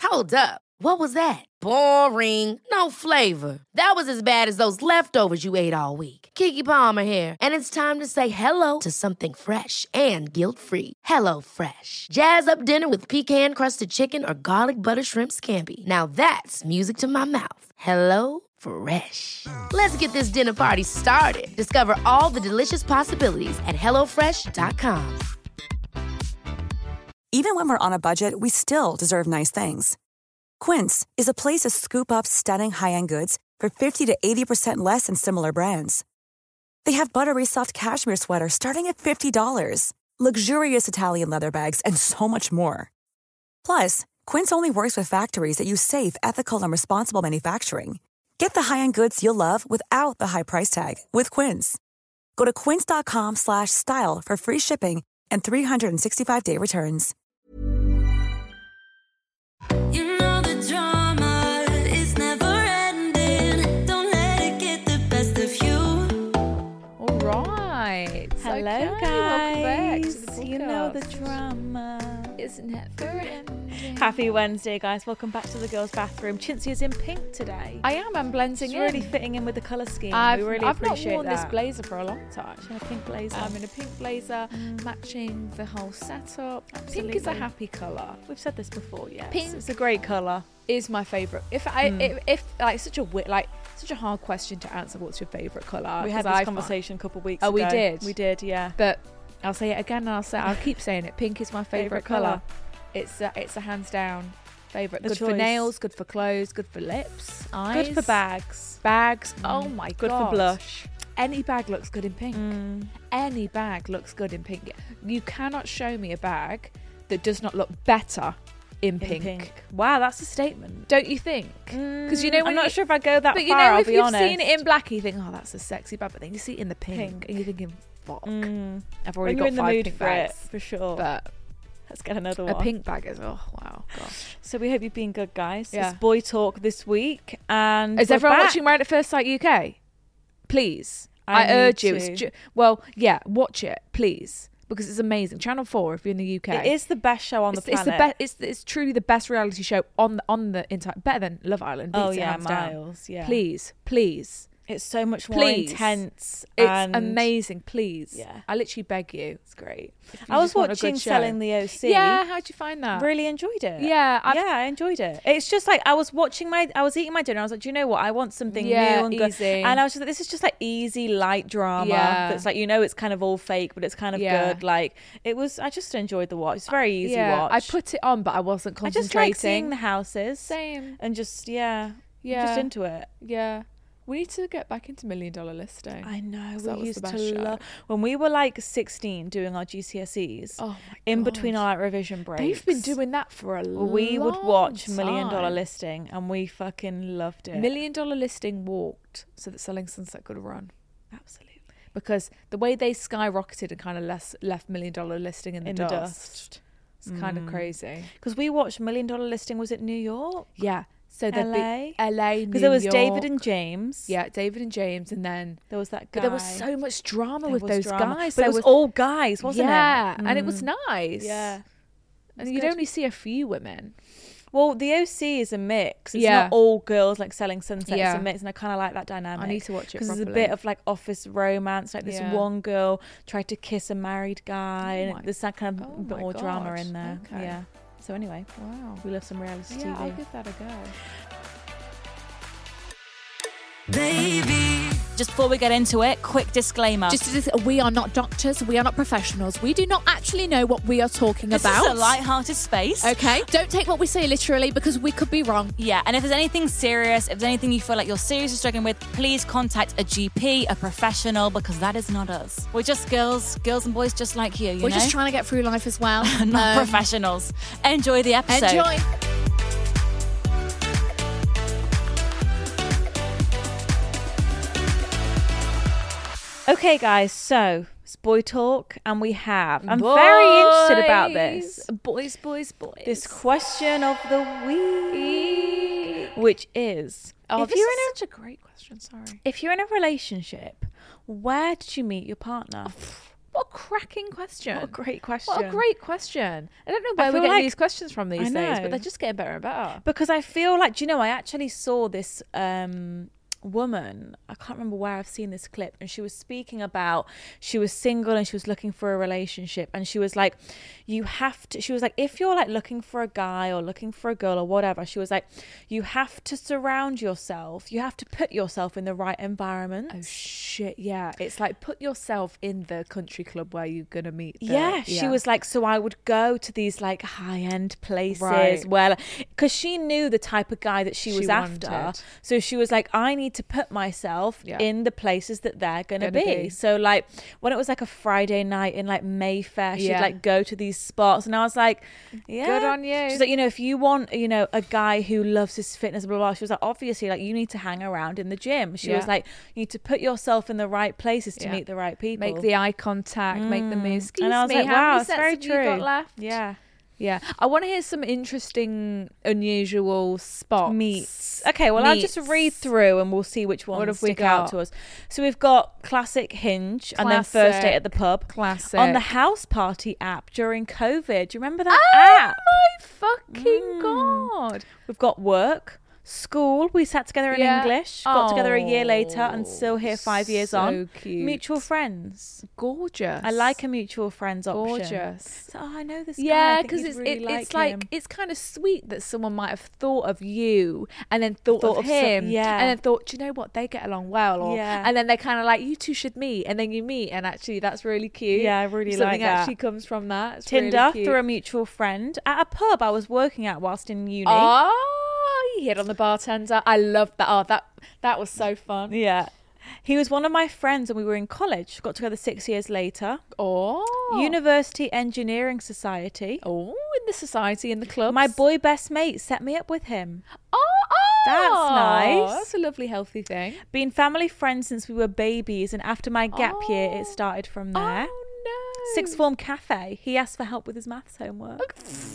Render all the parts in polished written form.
Hold up. What was that? Boring. No flavor. That was as bad as those leftovers you ate all week. Keke Palmer here, and it's time to say hello to something fresh and guilt-free. Hello Fresh. Jazz up dinner with pecan-crusted chicken or garlic butter shrimp scampi. Now that's music to my mouth. Hello Fresh. Let's get this dinner party started. Discover all the delicious possibilities at hellofresh.com. Even when we're on a budget, we still deserve nice things. Quince is a place to scoop up stunning high-end goods for 50 to 80% less than similar brands. They have buttery soft cashmere sweaters starting at $50, luxurious Italian leather bags, and so much more. Plus, Quince only works with factories that use safe, ethical, and responsible manufacturing. Get the high-end goods you'll love without the high price tag with Quince. Go to quince.com/style for free shipping and 365-day returns. You know the drama is never ending. Don't let it get the best of you. All right. Hello, Okay, guys. welcome back to the podcast. You know the drama. It's never ending. Happy Wednesday, guys. Welcome back to the girls' bathroom. Chintzy is in pink today. I'm blending It's in. really fitting in with the colour scheme. I've we really not appreciate worn that. this blazer for a long time. In a pink blazer. I'm in a pink blazer, matching the whole setup. Pink is a Absolutely. happy colour. We've said this before, yes. Pink. It's a great colour. Is my favourite. If like such a hard question to answer, what's your favourite colour? We had 'Cause this I conversation a couple of weeks Oh, ago. we did? We did, yeah. But I'll say it again, and I'll keep saying it. Pink is my favourite Favourite colour. colour. It's a hands down favourite. The Good for choice. nails, good for clothes, good for lips, eyes. Good for bags. Bags. Oh my Good god. for blush. Any bag looks good in pink. Any bag looks good in pink. You cannot show me a bag that does not look better in pink. Wow, that's a statement. Don't you think? Because you know when I'm not you- sure if I go that But far, you know, I'll if be you've honest. seen it in black, you think, oh, that's a sexy bag. But then you see it in the pink. And you're thinking, fuck. I've already When you're got in the 5 mood pink for bags. it, for sure. But Let's get another a one. pink bag is, oh, wow. Gosh. So we hope you've been good, guys. Yeah. It's Boy Talk this week. And Is we're everyone back. watching Married at First Sight UK? Please. I I need urge you. to. Watch it, please. Because it's amazing. Channel 4, if you're in the UK. It is the best show on the It's planet. the best. It's truly the best reality show on the entire. Better than Love Island. Oh Beats it yeah, hands down. miles. Yeah. Please. It's so much more Please. intense. It's and amazing. Please. Yeah. I literally beg you. It's great. If you I was just want a watching good show. Selling the OC. Yeah. How'd you find that? Really enjoyed it. Yeah, I enjoyed it. It's just like I was eating my dinner. I was like, do you know what? I want something new and good. easy. And I was just like, this is just like easy, light drama. Yeah. That's like, it's kind of all fake, but it's kind of Yeah. good. Like I just enjoyed the watch. It's a very easy watch. I put it on, but I wasn't I concentrating. just like seeing the houses. Same. And just, Yeah. just into it. Yeah. We need to get back into $1 Million Listing. I know. 'Cause that We was used the to best show. love when we were like 16 doing our GCSEs. Oh my in God. between our like, revision breaks. They've been doing that for a long We would watch $1 Million time. Listing, and we fucking loved it. $1 Million Listing walked so that Selling Sunset could run. Absolutely. Because the way they skyrocketed and kind of left $1 Million Listing in the dust. It's kind of crazy. Because we watched $1 Million Listing. Was it New York? Yeah. So there'd LA? be LA, Because there was New David York. and James. Yeah, David and James, and then There was that but guy. there was so much drama There with was those drama. guys. But There it was all guys, wasn't it? Yeah, and it was nice. Yeah. It And was you'd good. only see a few women. Well, the OC is a mix. It's Yeah. not all girls like Selling Sunset. Yeah. It's a mix, and I kind of like that dynamic. I need to watch it because there's a properly. bit of like office romance. Like this Yeah. one girl tried to kiss a married guy, Oh my- and there's that kind of oh bit my more drama God. in there. Okay. Yeah. So anyway, Wow. we love some reality Yeah, TV. I'll give that a go. Baby. Just before we get into it, quick disclaimer. We are not doctors. We are not professionals. We do not actually know what we are talking this about. is a light-hearted space. Okay. Don't take what we say literally because we could be wrong. Yeah, and if there's anything serious, if there's anything you feel like you're seriously struggling with, please contact a GP, a professional, because that is not us. We're just girls and boys just like you, We're just trying to get through life as well. not professionals. Enjoy the episode. Enjoy. Okay, guys. So it's Boy Talk, and we have. I'm very interested about this. Boys. This question of the week, which is: Oh, if this you're is in a such a great question. Sorry. if you're in a relationship, where did you meet your partner? What a cracking question. What a great question. What a great question. I don't know where we're feel getting like- these questions from these I days, know. but they're just getting better and better. Because I feel like, do you know, I actually saw this woman, I can't remember where I've seen this clip, and she was speaking about, she was single and she was looking for a relationship, and she was like, you have to, she was like, if you're like looking for a guy or looking for a girl or whatever, she was like, you have to surround yourself, you have to put yourself in the right environment. Oh shit, yeah. It's like put yourself in the country club where you're gonna meet She was like, so I would go to these like high-end places Right. where, because she knew the type of guy that she was after, wanted. so she was like, I need to put myself Yeah. in the places that they're gonna Gonna be. be. So like when it was like a Friday night in like Mayfair, she'd Yeah. like go to these spots, and I was like, yeah, Good on you. She's like, you know, if you want, you know, a guy who loves his fitness, blah, blah, blah. She was like, obviously, like, you need to hang around in the gym. She was Yeah. like, you need to put yourself in the right places to Yeah. meet the right people. make the eye contact, make the move. Excuse And I was me, like, how wow, many it's sets very have you got true. left? Yeah. Yeah. I want to hear some interesting, unusual spots. Meats. Okay, well, I'll just Meats. read through and we'll see which ones have we stick out got? to us. So we've got classic Hinge and then first date at the pub. Classic. On the House Party app during COVID. Do you remember that Oh app? my fucking god. We've got work, school. We sat together in Yeah. English, got together a year Oh, later and still here 5 years so on. cute. Mutual friends. Gorgeous. I like a mutual friends option. Gorgeous. So, I know this guy. I Yeah, think because you'd it's really it's like him. it's kind of sweet that someone might have thought of you and then thought of some- him, yeah. and then thought, do you know what, they get along well, or Yeah. and then they're kind of like, you two should meet, and then you meet, and actually that's really cute. Yeah, I really Something like that. actually comes from that. It's Tinder really cute. through a mutual friend at a pub I was working at whilst in uni. Oh, you hit on the bartender. I love that. Oh, that was so fun. Yeah. He was one of my friends and we were in college. Got together 6 years later. Oh, University Engineering Society. Oh, in the society, in the club. My boy best mate set me up with him. Oh, That's nice. That's a lovely, healthy thing. Been family friends since we were babies, and after my gap year, it started from there. Oh no. Sixth form cafe. He asked for help with his maths homework.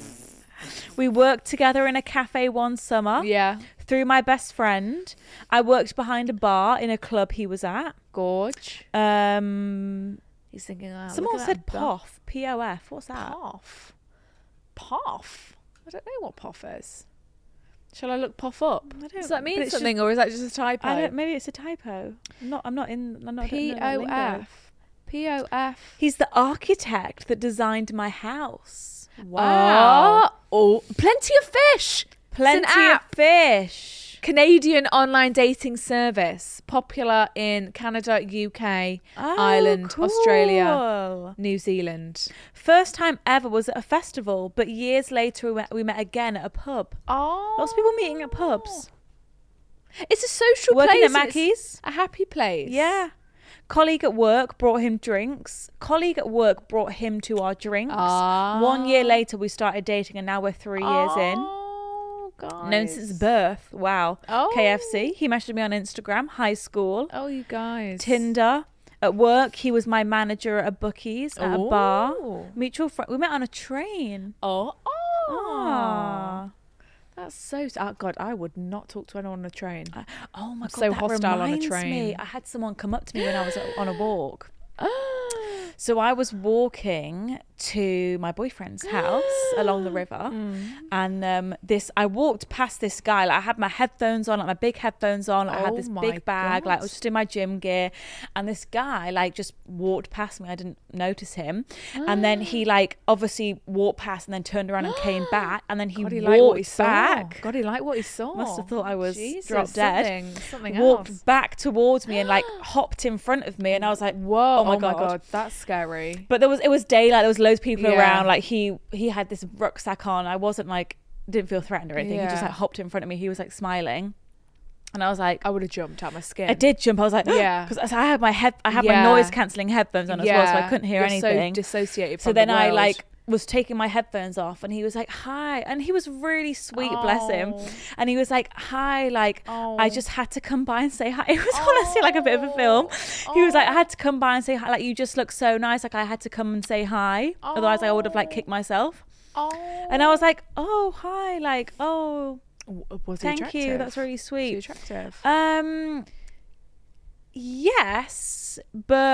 We worked together in a cafe one summer. Yeah. Through my best friend. I worked behind a bar in a club he was at. Gorge. Um, He's thinking, oh, someone look at said that POF. P-O-F. What's that? Poff. Poff? I don't know what Poff is. Shall I look Poff up? I don't- Does that but mean it's something, or is that just a typo? I don't. Maybe it's a typo. I'm not in. I'm not. I don't know that lingo. P-O-F. P-O-F. He's the architect that designed my house. Wow. Oh, Plenty of Fish. Plenty It's an of app. fish. Canadian online dating service. Popular in Canada, UK, Ireland, Australia, Australia. New Zealand. First time ever was at a festival, but years later we met again at a pub. Oh. Lots of people meeting at pubs. It's a social Working place. at Mackey's. It's a happy place. Yeah. Colleague at work brought him drinks. Colleague at work brought him to our drinks. Ah. 1 year later, we started dating, and now we're 3 years in. Oh, guys. Known since birth. Wow. Oh. KFC. He messaged me on Instagram. High school. Oh, you guys. Tinder. At work, he was my manager at a Bookies, at a bar. Oh. Mutual friend. We met on a train. Oh. Ah. That's so. Oh, God, I would not talk to anyone on a train. Oh my god, so that hostile on a reminds train. me. I had someone come up to me when I was on a walk. So I was walking to my boyfriend's house along the river, and I walked past this guy. Like, I had my headphones on, like my big headphones on. I had Oh this my big bag, like I God. was just in my gym gear, and this guy like just walked past me. I didn't notice him, and then he like obviously walked past and then turned around and came back, and then he God, he liked what he walked saw. back. God, he liked what he saw. Must have thought I was Jesus, drop dead. Something Walked else. back towards me and like hopped in front of me, and I was like, Whoa! oh my God. that's scary. But it was daylight. There was loads of people Yeah. around. Like he had this rucksack on. I wasn't like, didn't feel threatened or anything. He just Yeah. like hopped in front of me. He was like smiling, and I was like, I would have jumped out my skin. I did jump. I was like, Yeah. because I had my my Yeah. noise cancelling headphones on as well, so I couldn't hear You're anything. So dissociated. So from then the I world. like was taking my headphones off, and he was like, hi, and he was really sweet, bless him. And he was like, hi, like I just had to come by and say hi. It was honestly like a bit of a film. He was like, I had to come by and say hi, like you just look so nice, like I had to come and say hi, otherwise I would have like kicked myself. And I was like, oh hi, like oh Was he thank you, attractive? that's really Was he sweet. attractive? Yes, but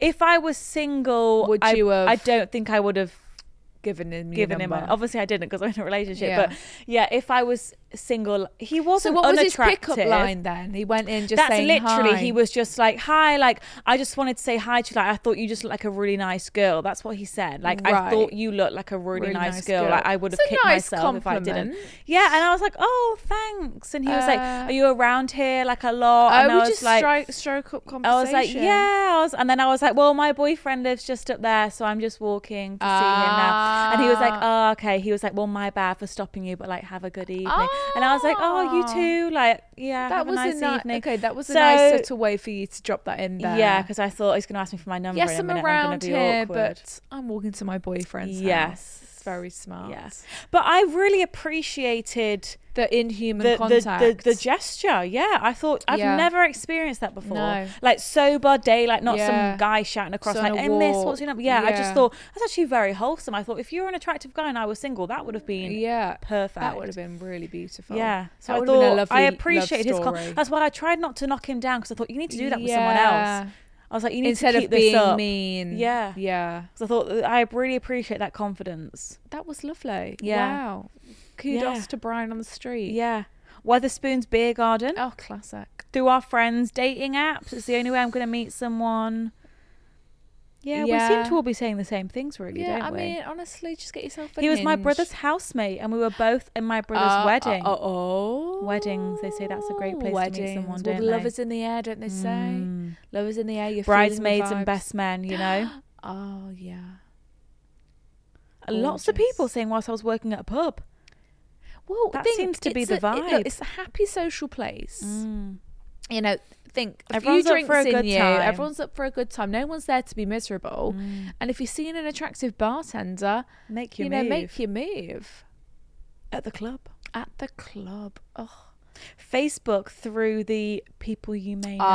If I was single, Would you have I don't think I would have given him Obviously I didn't because I'm in a relationship. Yeah. But yeah, if I was single, he So wasn't what was his unattractive. pickup line then? He went in just That's saying literally, hi. he was just like, hi, like, I just wanted to say hi to you. Like, I thought you just looked like a really nice girl. That's what he said. Like, I Right. thought you looked like a really nice girl. Like, I would have It's a kicked nice myself if I didn't. compliment. Yeah, and I was like, oh, thanks. And he was like, are you around here like a lot? Oh, And I we was just like, stroke up conversation. I was like, yeah. And then I was like, well, my boyfriend lives just up there, so I'm just walking to see him now. And he was like, oh, okay. He was like, well, my bad for stopping you, but like, have a good evening. And I was like, oh, you too. Like, yeah, that have was a nice evening. Okay, that was a So- nice subtle way for you to drop that in there. Yeah, because I thought he's going to ask me for my number. yes, in a I'm minute. I'm around going to be here, awkward. but I'm walking to my boyfriend's house. Yes. It's very smart. Yes, but I really appreciated The inhuman contact. the gesture. Yeah, I thought I've Yeah. never experienced that before. No. Like sober daylight, not Yeah. some guy shouting across So on like, a "Hey, miss, walk. what's your number?" Yeah, I just Yeah. thought that's actually very wholesome. I thought if you were an attractive guy and I was single, that would have been yeah, perfect. that would have been really beautiful. Yeah, so That I would have been a thought lovely I love appreciated his. story. That's why I tried not to knock him down because I thought you need to do that with someone else. I was like, you need Instead to keep of this being up. mean. Yeah. Yeah. So I thought I really appreciate that confidence. That was lovely. Yeah. Wow. Kudos Yeah. to Brian on the street. Yeah. Weatherspoon's Beer Garden. Oh, classic. Through our friends' dating apps. It's the only way I'm going to meet someone. Yeah, we seem Yeah. to all be saying the same things, really, Yeah, don't I we? mean, honestly, just get yourself a He was my hinge. brother's housemate, and we were both in my brother's wedding. Oh. Weddings, they say that's a great place to meet someone, Weddings. don't Well, love they? is in the air, don't they say? Love is in the air. You're Bridesmaids feeling and the best men, you know. vibes. Oh, yeah. Lots of Gorgeous. people saying whilst I was working at a pub. Well, That think seems to be it's the look, vibe. it's a happy social place. You know, think a Everyone's few up drinks for a in good you. time. Everyone's up for a good time. No one's there to be miserable. And if you're seeing an attractive bartender, Make your you know, move. make your move At the club. at the club. Oh, Facebook through the people you may know.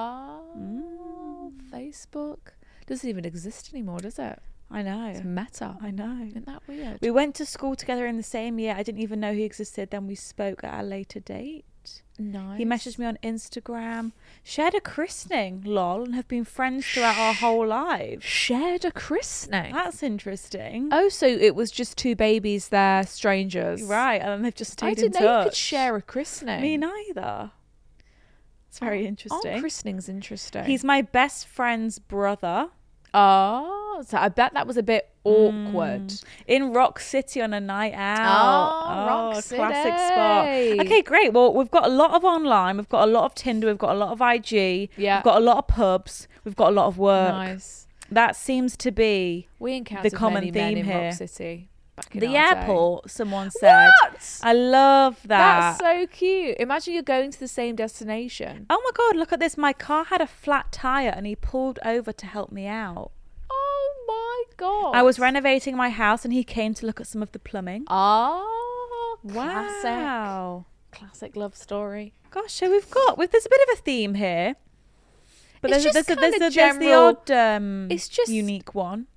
Facebook doesn't even exist anymore, does it? I know. It's meta. I know. Isn't that weird? We went to school together in the same year. I didn't even know he existed. Then we spoke at a later date. Nice. He messaged me on Instagram, shared a christening, lol, and have been friends throughout our whole lives. Shared a christening. That's interesting. Oh, so it was just two babies there, strangers. Right, and then they've just I stayed in didn't know you could touch. share a christening. Me neither. It's very interesting. Oh, christening's interesting. He's my best friend's brother. Oh, so I bet that was a bit awkward. In Rock City on a night out. Oh, Rock classic spot. City. Okay, great. Well, we've got a lot of online. We've got a lot of Tinder. We've got a lot of IG. Yeah. We've got a lot of pubs. We've got a lot of work. Nice. That seems to be We encountered common many men theme in here. Rock City. Back in the our day. airport, someone said. What? I love that. That's so cute. Imagine you're going to the same destination. Oh my God, look at this. My car had a flat tyre and he pulled over to help me out. Oh my God. I was renovating my house and he came to look at some of the plumbing. Oh, classic. Wow. Classic love story. Gosh, so there's a bit of a theme here. But It's there's just kinda the general- odd it's just- unique one.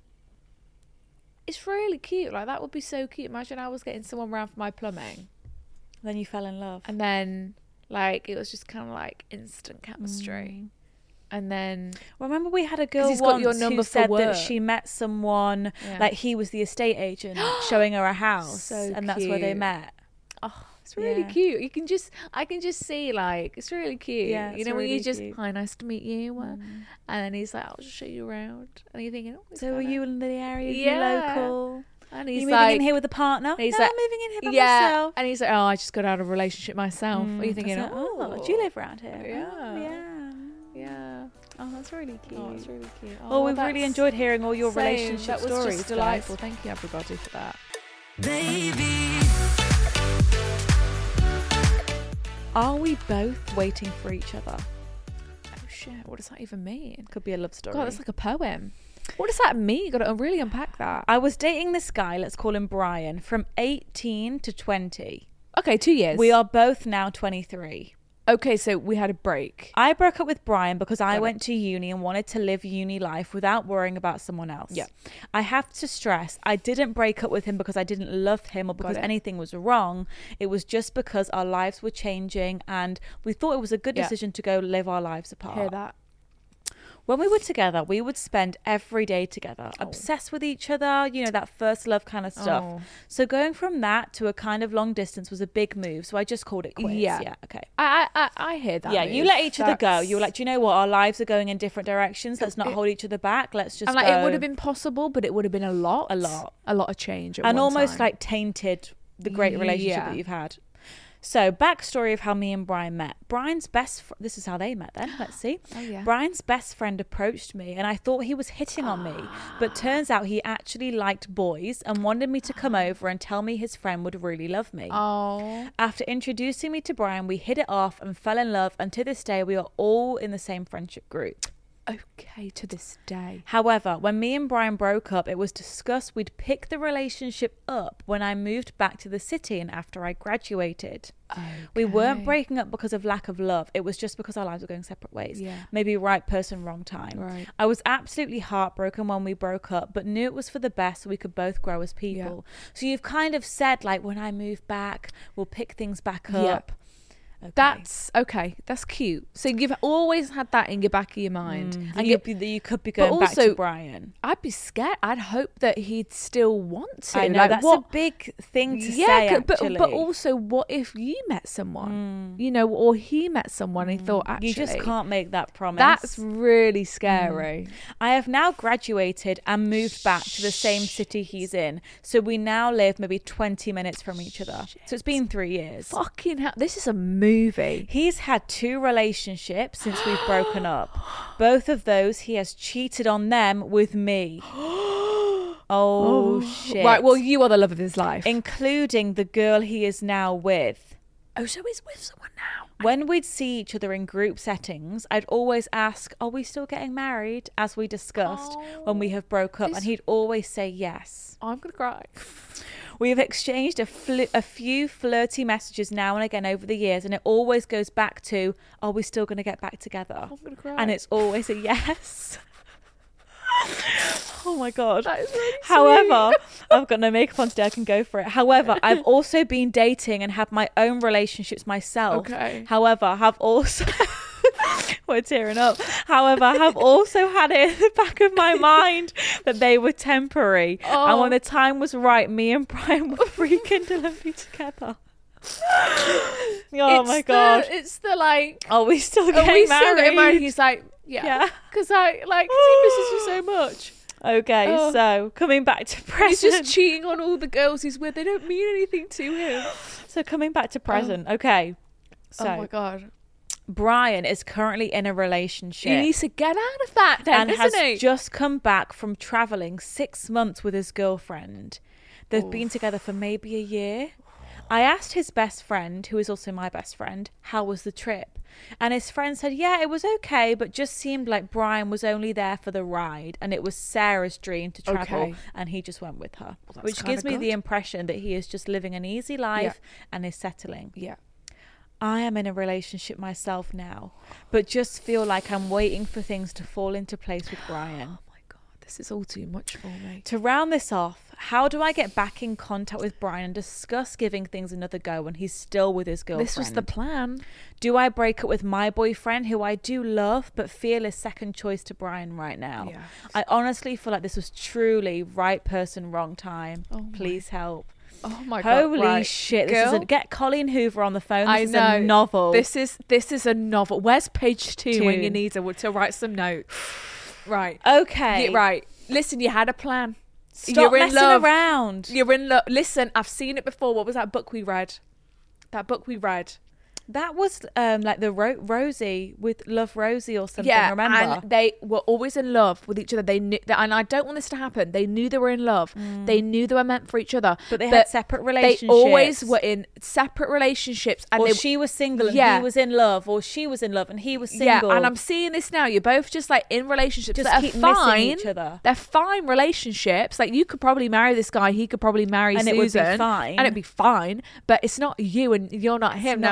It's really cute. Like, that would be so cute. Imagine I was getting someone round for my plumbing. Then you fell in love. And then, like, it was just kind of like instant chemistry. And then, Remember we had a girl he's got once your number who for said that work. she met someone, Yeah. like he was the estate agent showing her a house. So and that's where they cute. met. oh, it's really Yeah. cute. I can just see, like, it's really cute. Yeah, you it's know, when really you just, cute. hi, nice to meet you. And then he's like, I'll just show you around. And you're thinking, oh, it's So are kinda- you in the area? Are Yeah. you local? And Are he's you moving like, in here with a partner? he's no, like, I'm moving in here by yeah. myself. And he's like, oh, I just got out of a relationship myself. Are you thinking, I was like, oh, do you live around here? Yeah. Oh, yeah. Yeah. Oh, that's really cute. Oh, it's really cute. Well, we've really that's- enjoyed hearing all your Same. relationship That was stories. just delightful. guys. Thank you, everybody, for that. Baby, Are we both waiting for each other? Oh shit! What does that even mean? Could be a love story. God, that's like a poem. What does that mean? You got to really unpack that. I was dating this guy, let's call him Brian, from 18 to 20. Okay, 2 years. We are both now 23. Okay, so we had a break. I broke up with Brian because I Got it. went to uni and wanted to live uni life without worrying about someone else. Yeah. I have to stress, I didn't break up with him because I didn't love him or because it. anything was wrong. It was just because our lives were changing and we thought it was a good Yeah. decision to go live our lives apart. Hear that? When we were together, we would spend every day together, obsessed with each other, you know, that first love kind of stuff. Oh. So going from that to a kind of long distance was a big move. So I just called it quits. Yeah. Okay. I hear that. Yeah, you move. let each other go. That's- You were like, do you know what? Our lives are going in different directions. Let's not hold each other back. Let's just and like go. it would have been possible, but it would have been a lot of change at and one almost time. like tainted the great relationship Yeah. that you've had. So, backstory of how me and Brian met. Brian's this is how they met then. Let's see. Oh, yeah. Brian's best friend approached me and I thought he was hitting on me. But turns out he actually liked boys and wanted me to come over and tell me his friend would really love me. Oh. After introducing me to Brian, we hit it off and fell in love. And to this day, we are all in the same friendship group. Okay, to this day. However, when me and Brian broke up, it was discussed we'd pick the relationship up when I moved back to the city and after I graduated. We weren't breaking up because of lack of love. It was just because our lives were going separate ways. Yeah. Maybe right person, wrong time. Right. I was absolutely heartbroken when we broke up, but knew it was for the best so we could both grow as people. So you've kind of said, like, when I move back, we'll pick things back up. Okay. That's okay. That's cute. So you've always had that in your back of your mind, and you could be going back to Brian. I'd be scared. I'd hope that he'd still want to. I know, like, that's what, a big thing to say. yeah, Actually, but also, what if you met someone, you know, or he met someone and he thought, actually, you just can't make that promise. That's really scary. I have now graduated and moved back to the same city he's in. So we now live maybe 20 minutes from each other. So it's been 3 years. Fucking hell! This is a movie. He's had 2 relationships since we've broken up. Both of those, he has cheated on them with me. Oh, shit. Right. Well, you are the love of his life. Including the girl he is now with. Oh, so he's with someone now. When we'd see each other in group settings, I'd always ask, are we still getting married? As we discussed when we have broke up. And he'd always say yes. I'm gonna cry. We have exchanged a few flirty messages now and again over the years, and it always goes back to, are we still going to get back together? I'm gonna cry. And it's always a yes. Oh my God. That is really However, I've got no makeup on today, I can go for it. However, I've also been dating and have my own relationships myself. Okay. However, have also... We're tearing up. However, I have also had it in the back of my mind that they were temporary. And when the time was right, me and Brian would rekindle and be together. Oh my God. It's the like. Are we still Are getting we married? still getting married? He's like, yeah. Because he misses you so much. Okay, so coming back to present. He's just cheating on all the girls he's with. They don't mean anything to him. So coming back to present. Okay. So Oh my God. Brian is currently in a relationship. He needs to get out of that then, and isn't has he? just come back from traveling 6 months with his girlfriend. They've been together for maybe a year. I asked his best friend, who is also my best friend, how was the trip? And his friend said, yeah, it was okay, but just seemed like Brian was only there for the ride and it was Sarah's dream to travel Okay. and he just went with her. that's Which kinda gives me good. the impression that he is just living an easy life and is settling. Yeah. I am in a relationship myself now, but just feel like I'm waiting for things to fall into place with Brian. Oh my God, this is all too much for me. To round this off, how do I get back in contact with Brian and discuss giving things another go when he's still with his girlfriend? This was the plan. Do I break up with my boyfriend, who I do love, but feel is second choice to Brian right now? Yeah. I honestly feel like this was truly right person, wrong time. Oh my- Please help. Oh my God. Holy right. shit. Girl, Get Colleen Hoover on the phone. I This is know. a novel. This is a novel. Where's page 2 when Two. you need her to write some notes? Right. Okay. Yeah, right. Listen, you had a plan. Stop You're in messing love. around. You're in love. Listen, I've seen it before. What was that book we read? That was like the Rosie with Love Rosie or something. Yeah, remember? and they were always in love with each other. They knew, and I don't want this to happen. They knew they were in love. They knew they were meant for each other. But they had separate relationships. They always were in separate relationships, and or they, she was single and Yeah. he was in love, or she was in love and he was single. yeah. And I'm seeing this now. You're both just like in relationships Just that keep are missing fine. each other. They're fine relationships. Like you could probably marry this guy. He could probably marry And Susan, it would be fine. and it'd be fine. But it's not you, and you're not him. not now, the one.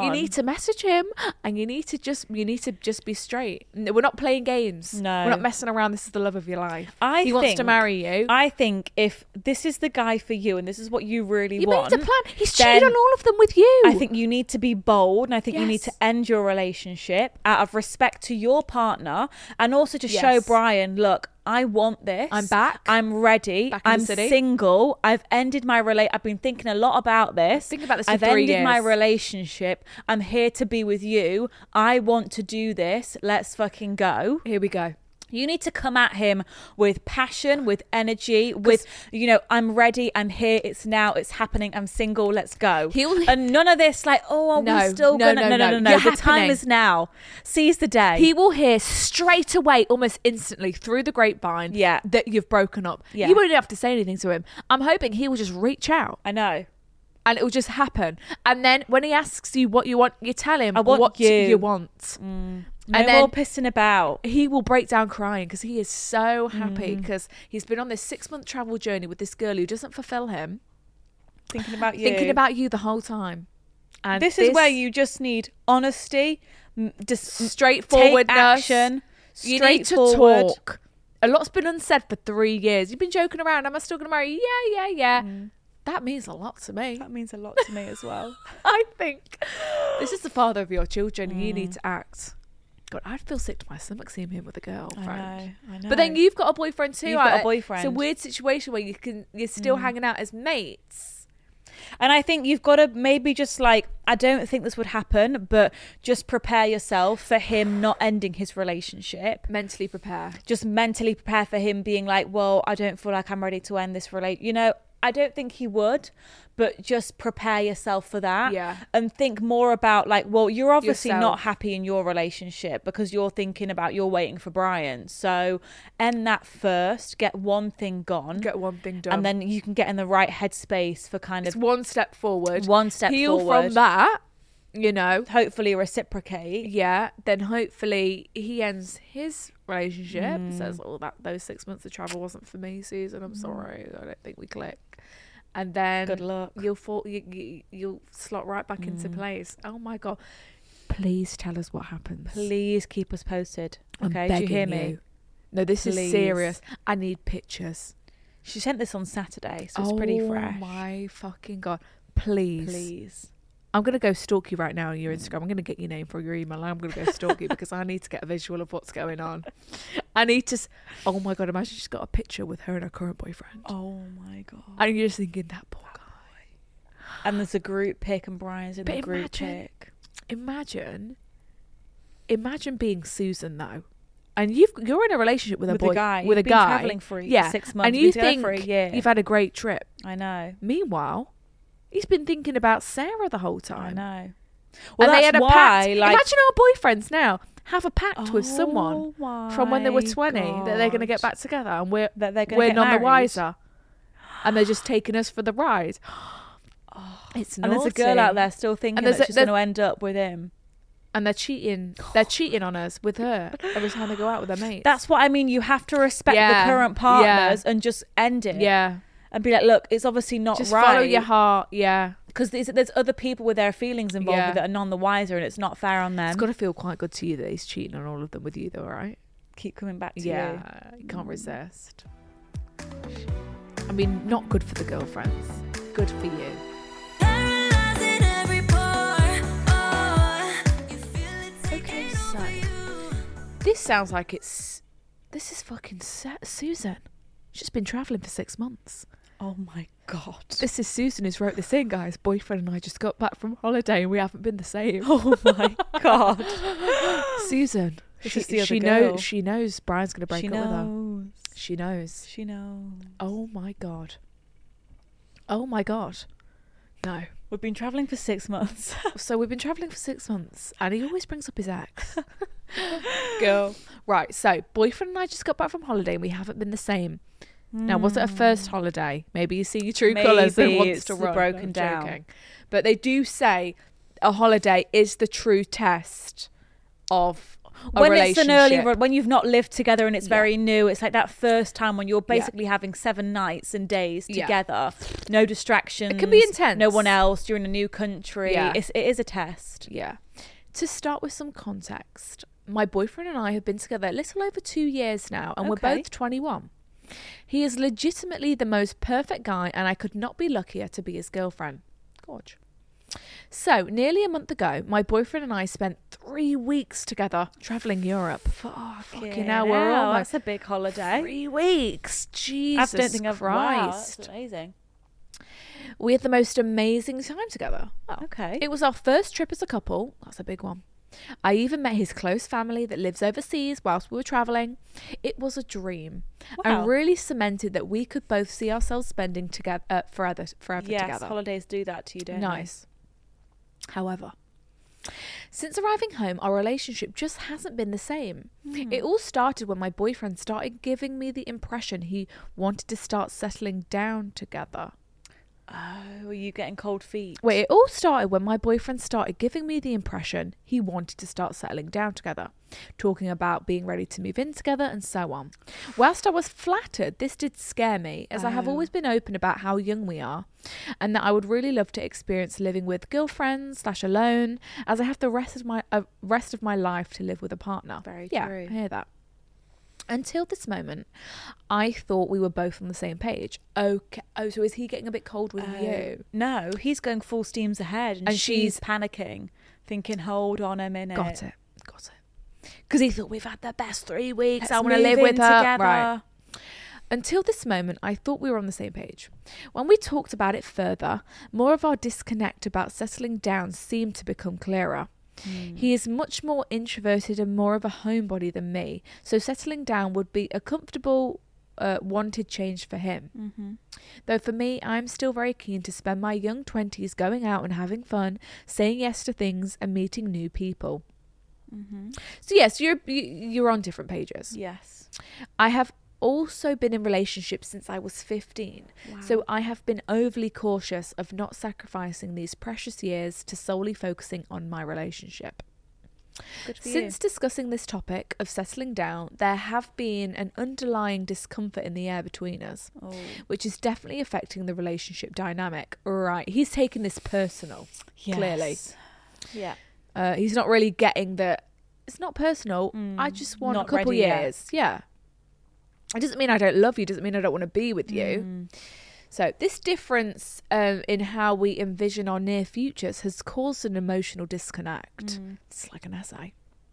you need to message him, and you need to just be straight. We're not playing games. No. We're not messing around. This is the love of your life. He wants to marry you. I think if this is the guy for you and this is what you really You want, need to plan. He's then cheated on all of them with you. I think you need to be bold, and I think you need to Yes. end your relationship out of respect to your partner, and also to show Yes. Brian, look, I want this. I'm back. I'm ready. Back in I'm the city. single. I've ended my I've been thinking a lot about this. Think about this for I've 3 ended my years. relationship. I'm here to be with you. I want to do this. Let's fucking go. Here we go. You need to come at him with passion, with energy, with, I'm ready, I'm here, it's now, it's happening, I'm single, let's go. And none of this like, are we still no, gonna... no. No. You're The time happening. is now. Seize the day. He will hear straight away, almost instantly, through the grapevine, that you've broken up. Yeah. You won't have to say anything to him. I'm hoping he will just reach out. I know. And it will just happen. And then when he asks you what you want, you tell him I want what you. you want. No And then more pissing about. he will break down crying because he is so happy because he's been on this 6-month travel journey with this girl who doesn't fulfill him, Thinking about you. thinking about you the whole time. And This is where you just need honesty, just straightforwardness. take action, You need to straightforward. talk. A lot's been unsaid for 3 years. You've been joking around. Am I still going to marry you? Yeah. That means a lot to me. That means a lot to me as well. I think this is the father of your children. You need to act. God, I'd feel sick to my stomach seeing him with a girlfriend. I know. But then you've got a boyfriend too. You've got a It's boyfriend. a weird situation where you're still hanging out as mates. And I think you've got to maybe just I don't think this would happen, but just prepare yourself for him not ending his relationship. Mentally prepare. Just mentally prepare for him being like, well, I don't feel like I'm ready to end this relationship. I don't think he would, but just prepare yourself for that. Yeah. And think more about well, you're obviously Yourself. not happy in your relationship because you're thinking about you're waiting for Brian. So end that first, get one thing gone. Get one thing done. And then you can get in the right headspace for kind it's of one step forward. One step Heal forward. from that, hopefully reciprocate. Yeah. Then hopefully he ends his relationship. Says, those 6 months of travel wasn't for me, Susan. I'm sorry. I don't think we click. And then Good luck. You'll slot right back into place. Oh my God. Please tell us what happens. Please keep us posted. I'm Okay, do you hear begging me? you. No, this Please. is serious. I need pictures. She sent this on Saturday, so it's pretty fresh. Oh my fucking God. Please. Please. I'm going to go stalk you right now on your Instagram. I'm going to get your name for your email. I'm going to go stalk you because I need to get a visual of what's going on. I need to... Oh my God, imagine she's got a picture with her and her current boyfriend. Oh my God. And you're just thinking, that poor guy. And there's a group pic and Brian's in But the group imagine- pic. Imagine being Susan though. And you're in a relationship with a With boy, a guy. with You've a been guy, travelling for 6 months, and been you together think for a year. you've had a great trip. I know. Meanwhile, he's been thinking about Sarah the whole time. I know. Well, And they that's had a why, pact. Imagine our boyfriends now have a pact with someone Oh from when they were my 20 that they're going to get God. back together, and we're That they're gonna we're get none the married. wiser, and they're just taking us for the ride. It's And there's a girl naughty. out there still thinking there's that a- she's going to end up with him. and they're cheating. They're cheating on us with her every time they go out with their mates. That's what I mean. You have to respect Yeah. the current partners and just end it. yeah. And be like, look, it's obviously not Just right. follow your heart. Yeah. Because there's other people with their feelings involved Yeah. that are none the wiser, and it's not fair on them. It's got to feel quite good to you that he's cheating on all of them with you, though, right? Keep coming back to you. Yeah, you can't resist. I mean, not good for the girlfriends. Good for you. Paralyzing every pore. Oh, you feel it Okay, taking so over you. this sounds like this is fucking Susan. She's been travelling for 6 months. Oh my God. This is Susan who's wrote this in, guys. Boyfriend and I just got back from holiday and we haven't been the same. Oh my God. Susan. This She, is the other she girl. knows. She knows Brian's going to break She up with her. knows. She knows. She knows. Oh my God. Oh my God. No. We've been travelling for 6 months. So we've been travelling for 6 months and he always brings up his ex. Girl. Right, so boyfriend and I just got back from holiday and we haven't been the same. Now, was it a first holiday? Maybe you see your true colours and Maybe wants it's to the run. broken I'm down. joking. But they do say a holiday is the true test of... a when it's an early relationship. when you've not lived together and it's Yeah. very new, it's like that first time when you're basically having 7 nights and days Yeah. together, no distractions, It can be intense. no one else, you're in a new country. Yeah. It is a test. Yeah. To start with some context, my boyfriend and I have been together a little over 2 years now, and we're Okay. both 21. He is legitimately the most perfect guy, and I could not be luckier to be his girlfriend. Gorge. So, nearly a month ago, my boyfriend and I spent 3 weeks together travelling Europe. Fucking hell, we're almost... That's a big holiday. 3 weeks. Jesus I don't think I've. Wow, Christ. that's amazing. We had the most amazing time together. Okay. It was our first trip as a couple. That's a big one. I even met his close family that lives overseas whilst we were travelling. It was a dream. Wow. And really cemented that we could both see ourselves spending together forever Yes, together. holidays do that to you, don't they? Nice. However, since arriving home, our relationship just hasn't been the same. It all started when my boyfriend started giving me the impression he wanted to start settling down together. Oh, are you getting cold feet? Wait, it all started when my boyfriend started giving me the impression he wanted to start settling down together, talking about being ready to move in together and so on. Whilst I was flattered, this did scare me, as I have always been open about how young we are, and that I would really love to experience living with girlfriends / alone, as I have the rest of my life to live with a partner. Very yeah, true. I hear that. Until this moment, I thought we were both on the same page. Okay. Oh, so is he getting a bit cold with you? No, he's going full steams ahead, and And she's panicking, thinking, "Hold on a minute." Got it. Because he thought, we've had the best 3 weeks. I Let's want to live move with in her. together. Right. Until this moment, I thought we were on the same page. When we talked about it further, more of our disconnect about settling down seemed to become clearer. He is much more introverted and more of a homebody than me, so settling down would be a comfortable, wanted change for him. Though for me, I'm still very keen to spend my young 20s going out and having fun, saying yes to things and meeting new people. So yes, you're on different pages. Yes. I have also been in relationships since I was 15. So I have been overly cautious of not sacrificing these precious years to solely focusing on my relationship. Good for Since discussing this topic of settling down, there have been an underlying discomfort in the air between us, you. Oh. which is definitely affecting the relationship dynamic. Right, he's taking this personal, clearly. Yeah. He's not really getting that it's not personal. I just want a Not couple ready yet. years. Yeah. It doesn't mean I don't love you. Doesn't mean I don't want to be with you. So this difference in how we envision our near futures has caused an emotional disconnect. It's like an essay.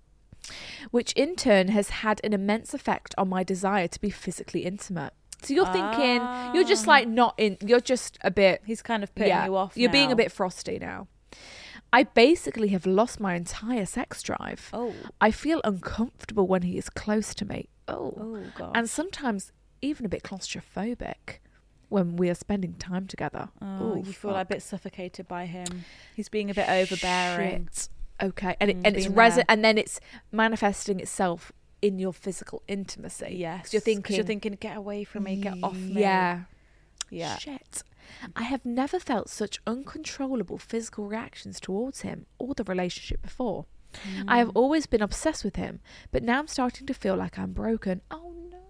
Which in turn has had an immense effect on my desire to be physically intimate. So you're thinking, you're just like not in, you're just a bit, He's kind of putting you off. you're being a now. bit frosty now. I basically have lost my entire sex drive. Oh. I feel uncomfortable when he is close to me. Oh god. And sometimes even a bit claustrophobic when we are spending time together. Oh, you feel like a bit suffocated by him. He's being a bit overbearing. Shit. Okay, and it's been there. and then it's manifesting itself in your physical intimacy. Yes. 'Cause you're thinking, get away from me, get off me. yeah, Yeah. shit. I have never felt such uncontrollable physical reactions towards him or the relationship before. I have always been obsessed with him, but now I'm starting to feel like I'm broken. Oh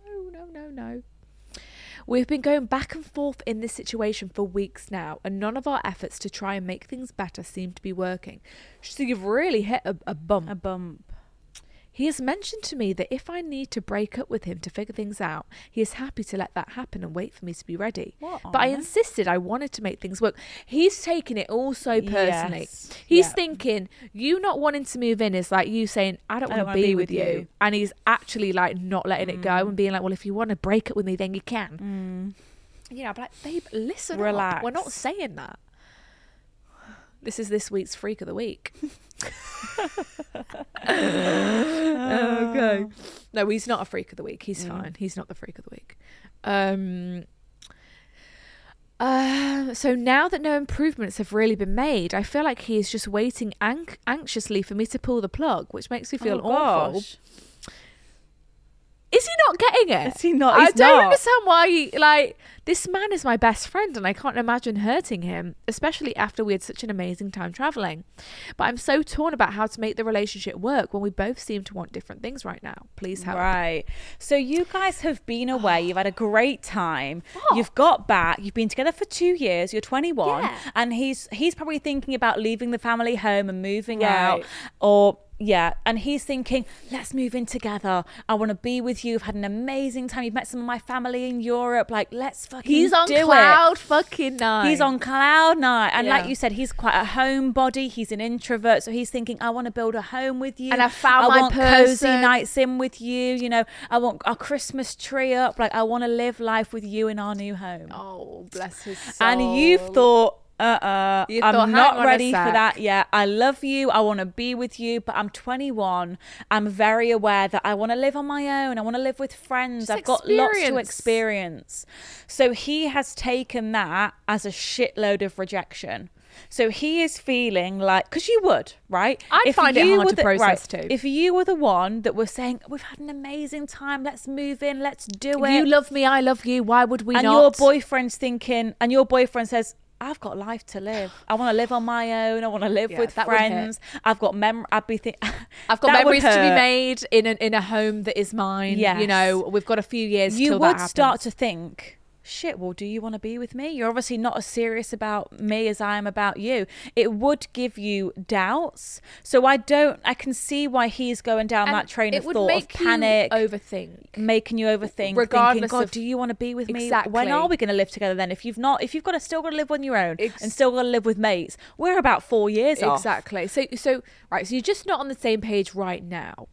no. We've been going back and forth in this situation for weeks now, and none of our efforts to try and make things better seem to be working. So you've really hit a bump. A bump. He has mentioned to me that if I need to break up with him to figure things out, he is happy to let that happen and wait for me to be ready. What But I on earth? insisted I wanted to make things work. He's taking it all so personally. Yes. He's Yeah. thinking, you not wanting to move in is like you saying, I don't want to be with you. And he's actually like not letting it go and being like, well, if you want to break up with me, then you can. You know, I'm like, babe, listen Relax. up. We're not saying that. This is this week's Freak of the Week. Okay. No, he's not a Freak of the Week. He's fine. He's not the Freak of the Week. So now that no improvements have really been made, I feel like he is just waiting anxiously for me to pull the plug, which makes me feel Oh, awful. gosh. Is he not getting it? Is he not? I He's don't not. understand why. Like, this man is my best friend, and I can't imagine hurting him, especially after we had such an amazing time traveling. But I'm so torn about how to make the relationship work when we both seem to want different things right now. Please help. Right. So you guys have been away. You've had a great time. You've got back. You've been together for 2 years. You're 21, Yeah. and he's probably thinking about leaving the family home and moving Right. out, or. Yeah, and he's thinking, let's move in together. I want to be with you. I've had an amazing time. You've met some of my family in Europe. Like, let's fucking He's on do cloud fucking nine. He's on cloud nine. And like Yeah. you said, he's quite a homebody. He's an introvert. So he's thinking, I want to build a home with you. And I found I my want cozy person. nights in with you. You know, I want our Christmas tree up. Like, I want to live life with you in our new home. Oh, bless his soul. And you've thought, You thought, I'm hang not on a ready for sec. that yet. I love you. I want to be with you, but I'm 21. I'm very aware that I want to live on my own. I want to live with friends. Just I've got lots to experience. experience. So he has taken that as a shitload of rejection. So he is feeling like, because you would, right? I'd find it you hard were to process too. If you were the one that was saying, we've had an amazing time, let's move in, let's do it. You love me, I love you. Why would we and not? your boyfriend's thinking, and your boyfriend says, I've got life to live. I want to live on my own. I want to live Yeah, with that would hit. friends. I've got I'd be I've got memories to be made in a home that is mine. Yes. You know, we've got a few years You till that would happens. start to think, shit, well, do you want to be with me? You're obviously not as serious about me as I am about you. It would give you doubts. So I can see why he's going down And that train it of would thought of make you panic. overthink. Making you overthink, Regardless thinking, God, of- do you want to be with me? Exactly. When are we going to live together then? If you've still got to live on your own and still got to live with mates, we're about 4 years off. Exactly. So right. So you're just not on the same page right now.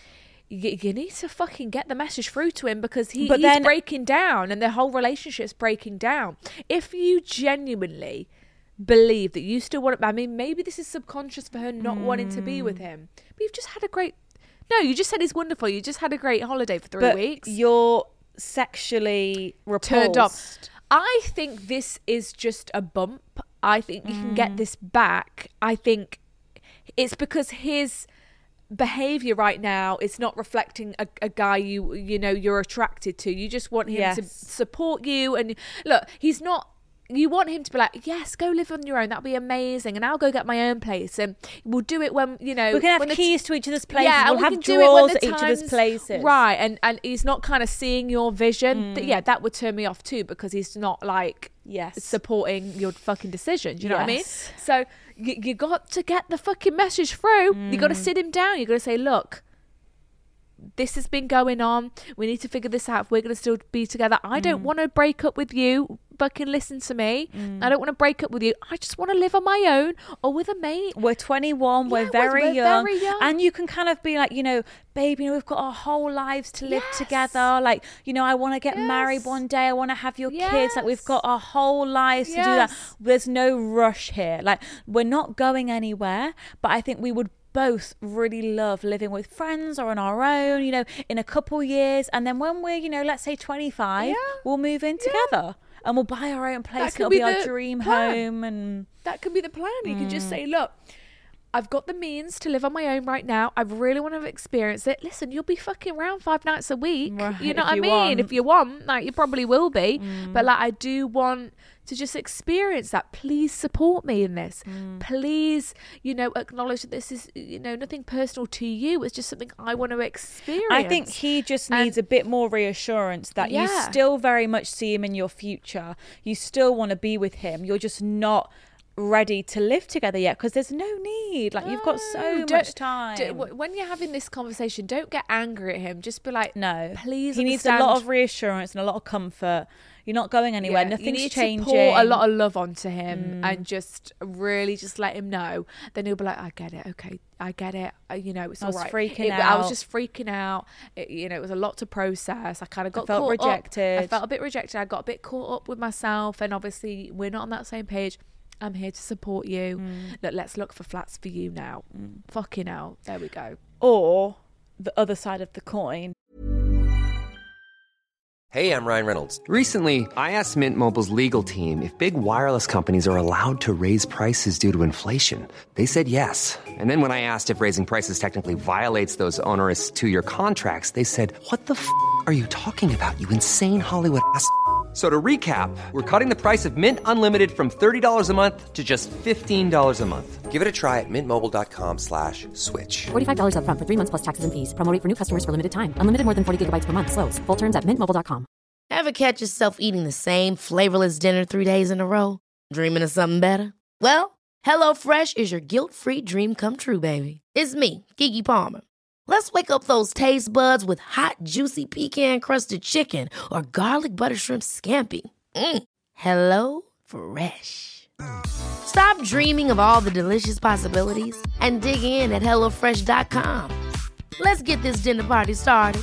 You need to fucking get the message through to him because he's breaking down and the whole relationship's breaking down. If you genuinely believe that you still want, I mean, maybe this is subconscious for her not wanting to be with him, but you've just had a great. No, you just said he's wonderful. You just had a great holiday for 3 weeks. You're sexually repulsed. Turned off. I think this is just a bump. I think you can get this back. I think it's because his behavior right now is not reflecting a guy you know you're attracted to. You just want him to support you, and look, he's not. You want him to be like, yes, go live on your own. That'll be amazing, and I'll go get my own place, and we'll do it when we can have keys to each other's places. Yeah, we'll we have can do it when drawers the at each other's times- places. right? And he's not kind of seeing your vision. That would turn me off too because he's not like supporting your fucking decision. Do you know what I mean? Yes. So you got to get the fucking message through. You got to sit him down. You got to say, look, this has been going on. We need to figure this out. If we're going to still be together. I don't want to break up with you. Fucking listen to me. I don't want to break up with you. I just want to live on my own or with a mate. We're 21. We're Yeah, very we're young. very young. And you can kind of be like, babe, we've got our whole lives to live together. Like, I want to get married one day. I want to have your kids. Like, we've got our whole lives to do that. There's no rush here. Like, we're not going anywhere. But I think we would both really love living with friends or on our own, in a couple years. And then when we're, let's say 25, we'll move in together. And we'll buy our own place. could It'll be be our the dream plan. home. And That could be the plan. You could just say, look, I've got the means to live on my own right now. I really want to experience it. Listen, you'll be fucking around 5 nights a week. Right, You know if what I you mean? want. If you want, like, you probably will be. But like, I do want to just experience that. Please support me in this. Please, acknowledge that this is, nothing personal to you. It's just something I want to experience. I think he just needs a bit more reassurance that you still very much see him in your future. You still want to be with him. You're just not ready to live together yet because there's no need. Like, you've got so much time. When you're having this conversation, don't get angry at him. Just be like, No, please. He needs a understand- lot of reassurance and a lot of comfort. You're not going anywhere. Yeah, Nothing's you need changing. to pour a lot of love onto him and just really just let him know. Then he'll be like, I get it. Okay, I get it. It's all I was right. freaking I was out. just freaking out. It was a lot to process. I kind of got felt caught up. rejected. I felt a bit rejected. I got a bit caught up with myself, and obviously we're not on that same page. I'm here to support you. Let's look for flats for you now. Fucking hell. There we go. Or the other side of the coin. Hey, I'm Ryan Reynolds. Recently, I asked Mint Mobile's legal team if big wireless companies are allowed to raise prices due to inflation. They said yes. And then when I asked if raising prices technically violates those onerous two-year contracts, they said, "What the f*** are you talking about, you insane Hollywood ass?" So to recap, we're cutting the price of Mint Unlimited from $30 a month to just $15 a month. Give it a try at mintmobile.com/switch. $45 up front for 3 months plus taxes and fees. Promo rate for new customers for limited time. Unlimited more than 40 gigabytes per month. Slows full terms at mintmobile.com. Ever catch yourself eating the same flavorless dinner 3 days in a row? Dreaming of something better? Well, HelloFresh is your guilt-free dream come true, baby. It's me, Keke Palmer. Let's wake up those taste buds with hot, juicy pecan-crusted chicken or garlic butter shrimp scampi. Hello Fresh. Stop dreaming of all the delicious possibilities and dig in at HelloFresh.com. Let's get this dinner party started.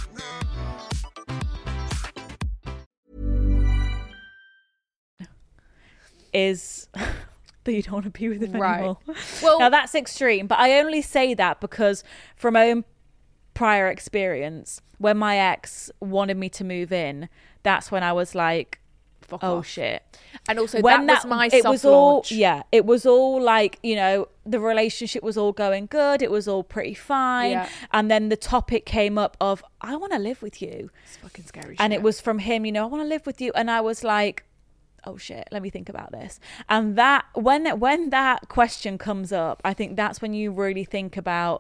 Is that you don't want to be with him Right. anymore. Well- now that's extreme, but I only say that because from my own prior experience, when my ex wanted me to move in, that's when I was like, Fuck oh off. shit. And also, When that was my it soft was all launch. it was all like, you know, the relationship was all going good, it was all pretty fine, Yeah. and then the topic came up of I want to live with you, It's fucking scary. and shit. it was from him, you know, I want to live with you, and I was like, oh shit, let me think about this. And that when that question comes up, I think that's when you really think about,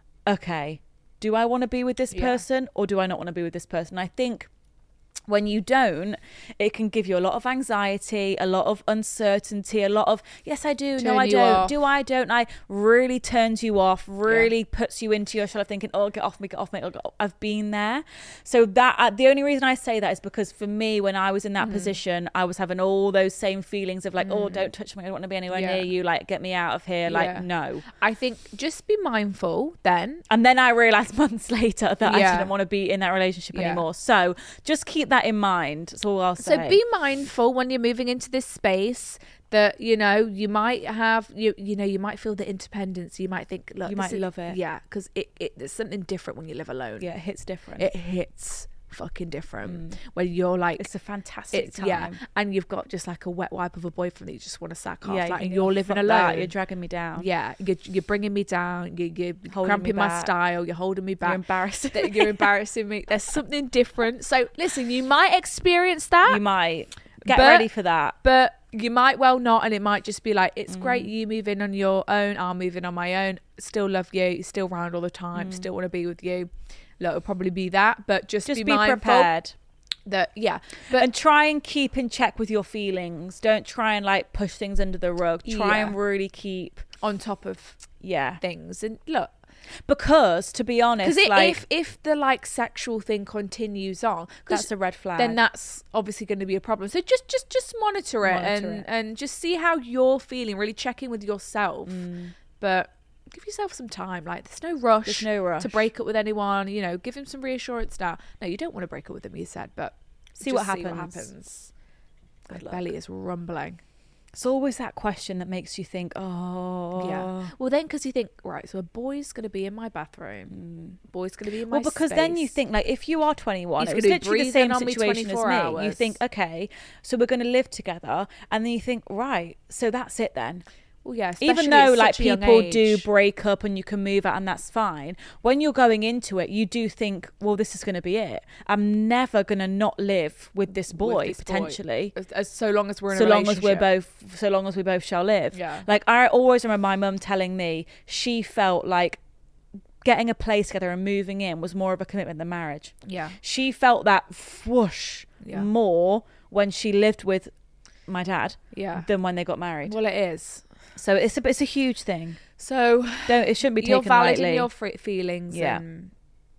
okay, do I want to be with this person or do I not want to be with this person? I think when you don't, it can give you a lot of anxiety, a lot of uncertainty, a lot of yes I do, no Turn I you don't, off. do I don't I, really turns you off, really puts you into your shell of thinking, oh, get off me, oh, I've been there. So that the only reason I say that is because for me, when I was in that position, I was having all those same feelings of like, oh, don't touch me, I don't want to be anywhere Yeah. near you, like get me out of here, like Yeah. no. I think just be mindful then. And then I realised months later that I Yeah. didn't want to be in that relationship Yeah. anymore. So just keep that in mind. That's all I'll say. So be mindful when you're moving into this space that, you know, you might have, you know, you might feel the independence. You might think, look, You this might is- love it. Yeah, because there's something different when you live alone. Yeah, it hits different. It hits fucking different when you're like, It's a fantastic time. Yeah, and you've got just like a wet wipe of a boyfriend that you just want to sack off. Yeah, like, you and think, you're "Oh, living fuck alone. that, you're dragging me down. Yeah, you're bringing me down. You're Holding cramping me my back. style. You're holding me back. You're embarrassing That you're embarrassing me. There's something different. So listen, you might experience that. You might get But- ready for that. But you might well not, and it might just be like, it's great you move in on your own, I'll move in on my own, still love you, still around all the time, still want to be with you. Look, it'll probably be that, but just Just be be mindful prepared. that, but And try and keep in check with your feelings. Don't try and like push things under the rug. Try Yeah. and really keep, on top of yeah. things. And look, Because to be honest, because like if the like sexual thing continues on, 'cause that's a red flag. then that's obviously going to be a problem. So just monitor it, Monitor and it. and just see how you're feeling. Really check in with yourself, but give yourself some time. Like there's no rush. There's no rush. to break up with anyone. You know, give him some reassurance now. No, you don't want to break up with him. You said, but See just what See what happens. happens. My Good luck. belly is rumbling. it's always that question that makes you think, oh, Yeah. Well, then because you think, right, so a boy's going to be in my bathroom. Boy's going to be in my Well, because then you space. think like if you are 21, He's it was gonna be literally the breathing same on me situation as 24 me. You hours. think, okay, so we're going to live together, and then you think, right, so that's it then. well, yeah, Even especially though at like such a young people do age. break up and you can move out and that's fine, when you're going into it, you do think, well, this is going to be it. I'm never going to not live with this boy with this boy. potentially. As so long as we're in So a long as relationship. so long as we both shall live. Yeah. Like I always remember my mum telling me she felt like getting a place together and moving in was more of a commitment than marriage. Yeah. She felt that whoosh Yeah. more when she lived with my dad Yeah. than when they got married. Well, it is. So it's a huge thing. So It shouldn't be you're taken valid lightly. in your feelings. Yeah. And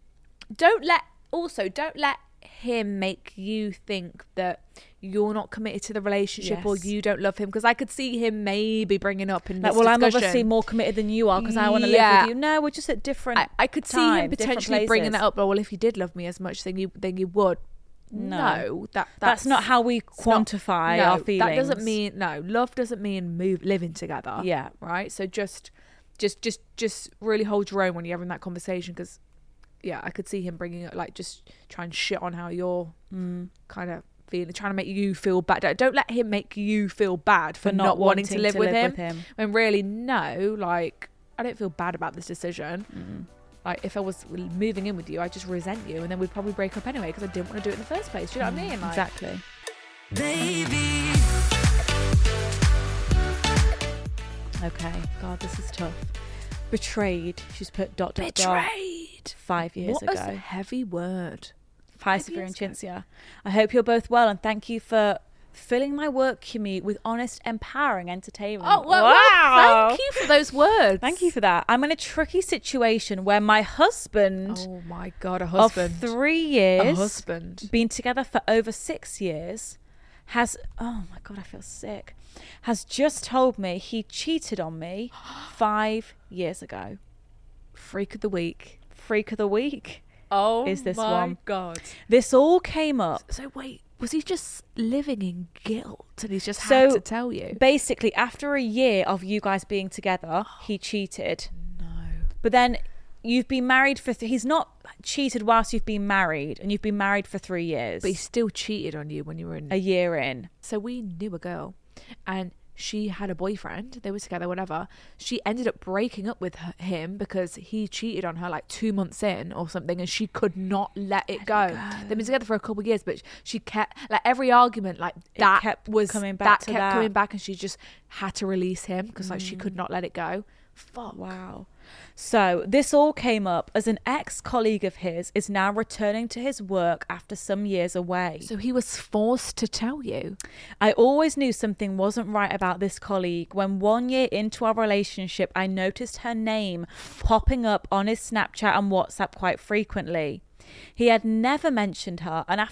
don't let him make you think that you're not committed to the relationship or Yes. you don't love him, because I could see him maybe bringing up in Like, this well, I'm discussion. obviously more committed than you are because I want to Yeah. live with you. No, we're just at different. I could see time, him different potentially bringing places. that up. Well, if you did love me as much, then you would. No, That's not how we it's not- quantify no, our feelings. That doesn't mean love doesn't mean living together. Yeah. Right. So just really hold your own when you're having that conversation, because yeah, I could see him bringing it, like, just try and shit on how you're kind of feeling, trying to make you feel bad. Don't let him make you feel bad for not wanting to live with him. When really, no, like, I don't feel bad about this decision. Like, if I was moving in with you, I'd just resent you, and then we'd probably break up anyway because I didn't want to do it in the first place. Do you know what I mean? Like, Exactly. Baby. Okay. God, this is tough. Betrayed. She's put ... betrayed. 5 years What ago. a heavy word. Hi, Sophia and Cinzia. I hope you're both well, and thank you for filling my work commute with honest, empowering entertainment. Oh, well, wow. thank you for those words. Thank you for that. I'm in a tricky situation where my husband, Oh my God, a husband. of 3 years, A husband. been together for over 6 years, has, oh my God, I feel sick, has just told me he cheated on me 5 years ago. Freak of the week. Freak of the week. Oh, Is this my one? God. This all came up. So wait, was he just living in guilt and he's just So had to tell you? basically, after a year of you guys being together, he cheated. No. But then you've been married for he's not cheated whilst you've been married, and you've been married for 3 years. But he still cheated on you when you were in... A year in. So we knew a girl and she had a boyfriend. They were together, whatever. She ended up breaking up with him because he cheated on her like 2 months in or something, and she could not let it go. They've been together for a couple of years, but she kept, like, every argument, like, that kept was coming back that to kept that. coming back, and she just had to release him because like she could not let it go. Fuck. Wow. So this all came up as an ex-colleague of his is now returning to his work after some years away. So he was forced to tell you. I always knew something wasn't right about this colleague when 1 year into our relationship, I noticed her name popping up on his Snapchat and WhatsApp quite frequently. He had never mentioned her, and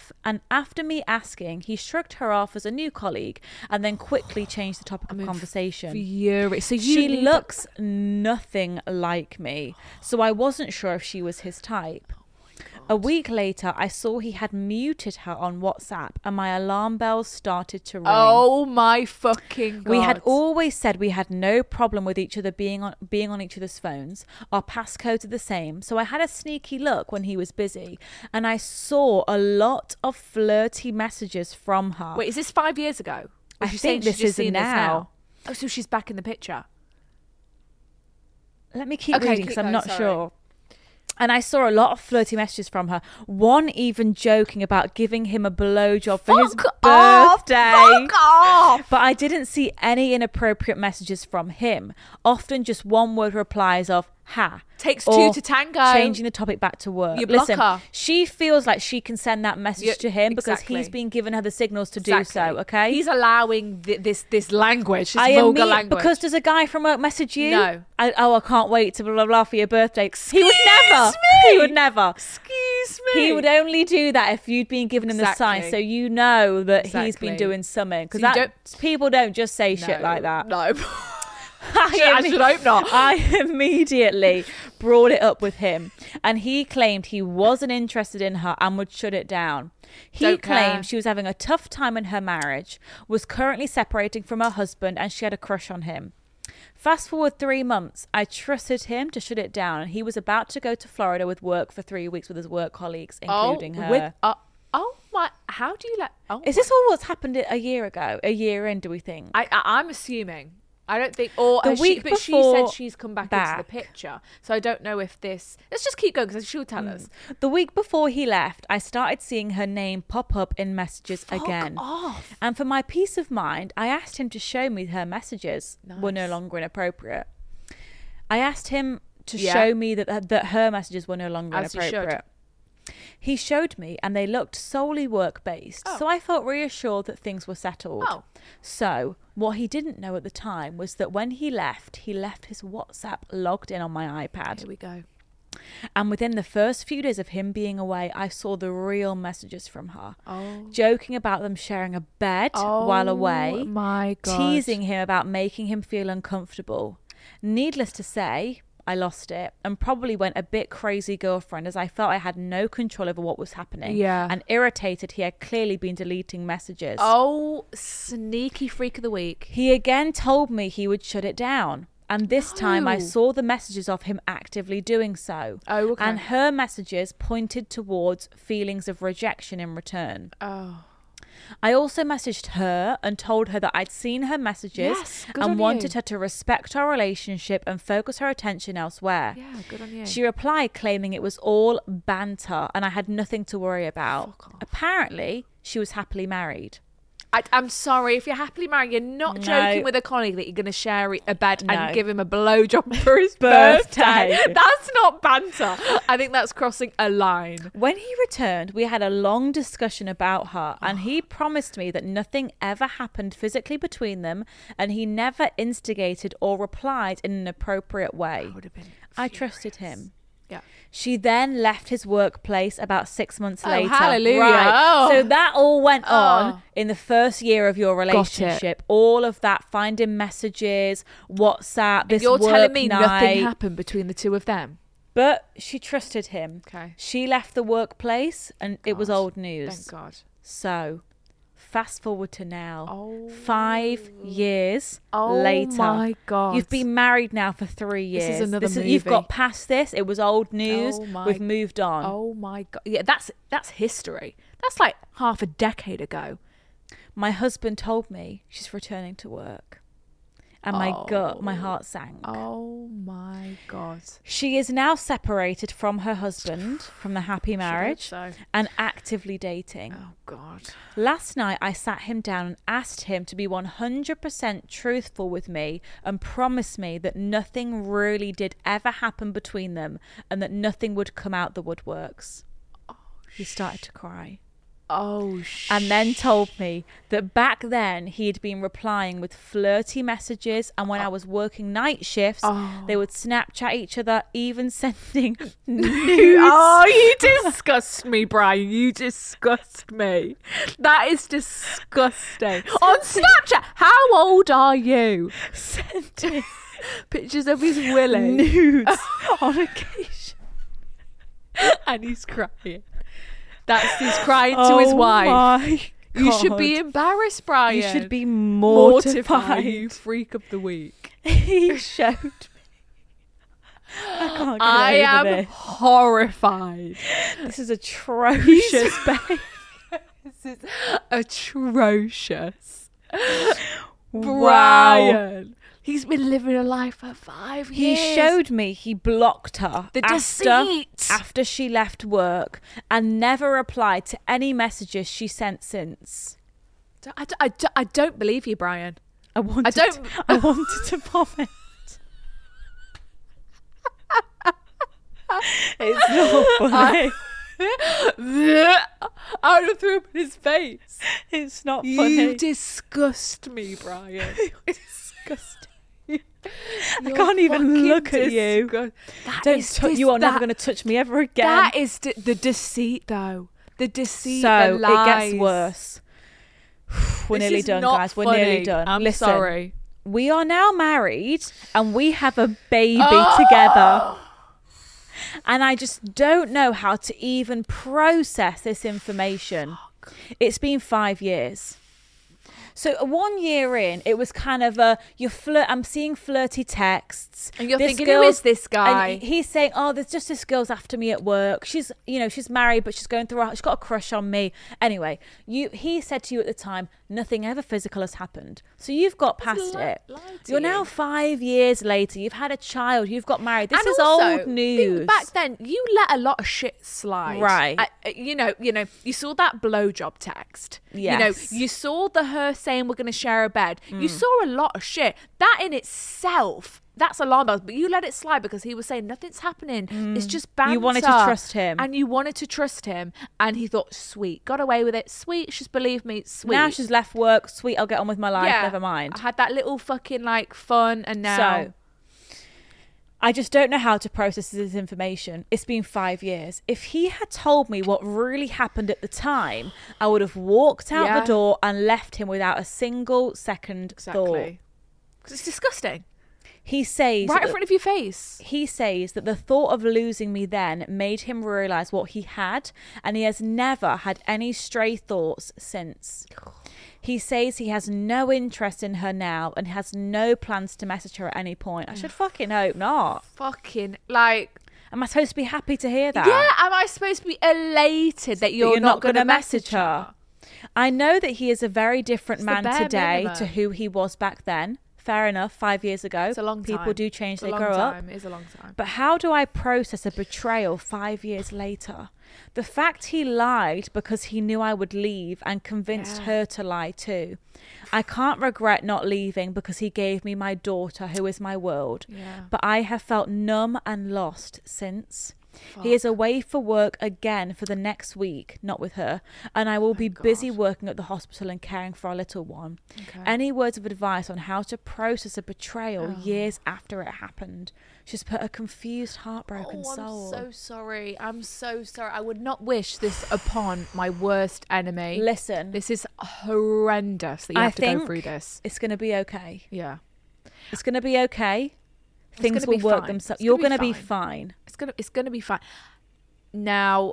after me asking, he shrugged her off as a new colleague and then quickly changed the topic of conversation. Furious. So She looks nothing like me, so I wasn't sure if she was his type. A week later, I saw he had muted her on WhatsApp, and my alarm bells started to ring. Oh my fucking God. We had always said we had no problem with each other being on each other's phones. Our passcodes are the same, so I had a sneaky look when he was busy, and I saw a lot of flirty messages from her. Wait, is this 5 years ago? Or I is she think saying this she's just is seen now. Oh, so she's back in the picture. Let me keep Okay, reading keep because I'm going, not sorry. sure. And I saw a lot of flirty messages from her. One even joking about giving him a blowjob for his birthday. Fuck off! But I didn't see any inappropriate messages from him. Often just one word replies of "ha." Takes or two to tango. Changing the topic back to work. You block Listen, her. she feels like she can send that message to him because exactly. he's been given her the signals to do so. Okay, He's allowing this language, this vulgar language. Because does a guy from work message you? No. I can't wait to blah blah blah for your birthday. Excuse he would never. me. He would never. Excuse me. He would only do that if you'd been given him the sign, Exactly. so you know that he's Exactly. been doing something. So Because you people don't just say shit like that. No. I should hope not. I immediately brought it up with him, and he claimed he wasn't interested in her and would shut it down. He Don't claimed care. she was having a tough time in her marriage, was currently separating from her husband, and she had a crush on him. Fast forward 3 months, I trusted him to shut it down, and he was about to go to Florida with work for 3 weeks with his work colleagues, including her. Oh my! How do you let? Oh, Is this all what's happened a year ago? A year in, do we think? I'm assuming. I don't think. Or The week but she before said she's come back into the picture. So I don't know if this. Let's just keep going because she'll tell us. The week before he left, I started seeing her name pop up in messages again. Off. And for my peace of mind, I asked him to show me her messages were no Nice. longer inappropriate. I asked him to Yeah. show me that her messages were no longer As you should. inappropriate. He showed me, and they looked solely work-based. So I felt reassured that things were settled. Oh. So what he didn't know at the time was that when he left his WhatsApp logged in on my iPad. Here we go. And within the first few days of him being away, I saw the real messages from her. Oh. Joking about them sharing a bed while away. Oh my God. Teasing him about making him feel uncomfortable. Needless to say, I lost it and probably went a bit crazy girlfriend as I felt I had no control over what was happening. Yeah. And irritated, he had clearly been deleting messages. Oh, sneaky freak of the week. He again told me he would shut it down. And this time I No. saw the messages of him actively doing so. Oh, okay. And her messages pointed towards feelings of rejection in return. Oh. I also messaged her and told her that I'd seen her messages Yes, good on and wanted you. her to respect our relationship and focus her attention elsewhere. Yeah, good on you. She replied claiming it was all banter and I had nothing to worry about. Apparently, she was happily married. I'm sorry, if you're happily married, you're not No. joking with a colleague that you're going to share a bed No. and give him a blowjob for his Birthday. birthday. That's not banter. I think that's crossing a line. When he returned, we had a long discussion about her, and he promised me that nothing ever happened physically between them, and he never instigated or replied in an appropriate way. Would have been. I trusted him. Yeah. She then left his workplace about 6 months Oh, later. hallelujah. Right. Oh. So that all went on Oh. in the first year of your it. relationship. All of that, finding messages, WhatsApp, this You're work telling me night. nothing happened between the two of them? But she trusted him. Okay. She left the workplace and it was God. old news. Thank God. So, fast forward to now. Oh. 5 years Oh later. my God. You've been married now for 3 years. This is another You've movie. got past this. It was old news. Oh my- We've moved on. Oh my God. Yeah, that's history. That's like half a decade ago. My husband told me she's returning to work. And my heart sank. Oh my God. She is now separated from her husband, from the happy marriage, so. and actively dating. Oh God. Last night, I sat him down and asked him to be 100% truthful with me and promise me that nothing really did ever happen between them and that nothing would come out the woodworks. He started to cry. Oh And then told me that back then he'd been replying with flirty messages, and when I was working night shifts, they would Snapchat each other, even sending nudes. Oh, you disgust me, Brian. You disgust me. That is disgusting. On Snapchat. How old are you? Sending Pictures of his willy. nudes on occasion. And he's crying. He's crying to his wife. My You should be God. embarrassed, Brian. You should be mortified. mortified. You freak of the week. He showed me. I can't get I over am this. horrified. This is atrocious, babe. This is atrocious. Wow. Brian. He's been living a life for 5 He years. showed me he blocked her The deceit. after she left work and never replied to any messages she sent since. I don't believe you, Brian. I wanted to vomit. It's not funny. I would have threw up in his face. It's not You funny. disgust me, Brian. Disgusting. I can't even look at you. You are never going to touch me ever again. That is the deceit, though. The deceit. So the it lies. gets worse. We're This nearly is done, not guys. We're funny. nearly done. I'm Listen, sorry. we are now married and we have a baby Oh! together. And I just don't know how to even process this information. It's been 5 years. So 1 year in, it was kind of I'm seeing flirty texts. And you're This thinking, who girl's- is this guy? And he's saying, oh, there's just this girl's after me at work. She's married, but she's going through, she's got a crush on me. Anyway, he said to you at the time, nothing ever physical has happened. So you've got past it. You're now 5 years later. You've had a child. You've got married. This And is also, old news. think back then, you let a lot of shit slide, Right. You know, you saw that blowjob text. Yes. You saw her saying we're going to share a bed. You saw a lot of shit. That in itself, that's alarm bells. But you let it slide because he was saying nothing's happening. It's just banter. You wanted to trust him. and you wanted to trust him, and he thought, sweet, got away with it. Sweet, she's believed me. Sweet. Now she's left work. Sweet, I'll get on with my life. Yeah. Never mind. I had that little fucking like fun, and now. So, I just don't know how to process this information. It's been 5 years. If he had told me what really happened at the time, I would have walked out Yeah. the door and left him without a single second thought. Exactly. Because it's disgusting. He says Right in front of your face. He says that the thought of losing me then made him realise what he had, and he has never had any stray thoughts since. He says he has no interest in her now and has no plans to message her at any point. I should fucking hope not. Fucking, like... Am I supposed to be happy to hear that? Yeah, am I supposed to be elated that you're not going to message her? I know that he is a very different It's the man bare today minimum. to who he was back then. Fair enough, 5 years ago. It's a long time. People do change, It's a they long grow up. time. It is a long time. But how do I process a betrayal 5 years later? The fact he lied because he knew I would leave and convinced her to lie too. I can't regret not leaving because he gave me my daughter, who is my world. Yeah. But I have felt numb and lost since. He is away for work again for the next week, not with her, and I will be busy working at the hospital and caring for our little one. Okay. Any words of advice on how to process a betrayal years after it happened? She's put a confused, heartbroken soul. I'm so sorry. I'm so sorry. I would not wish this upon my worst enemy. Listen, This is horrendous that you have to go through this. It's going to be okay. Yeah. It's going to be okay. Things gonna will be work fine. themselves. It's You're gonna going be to be fine. It's gonna be fine. Now,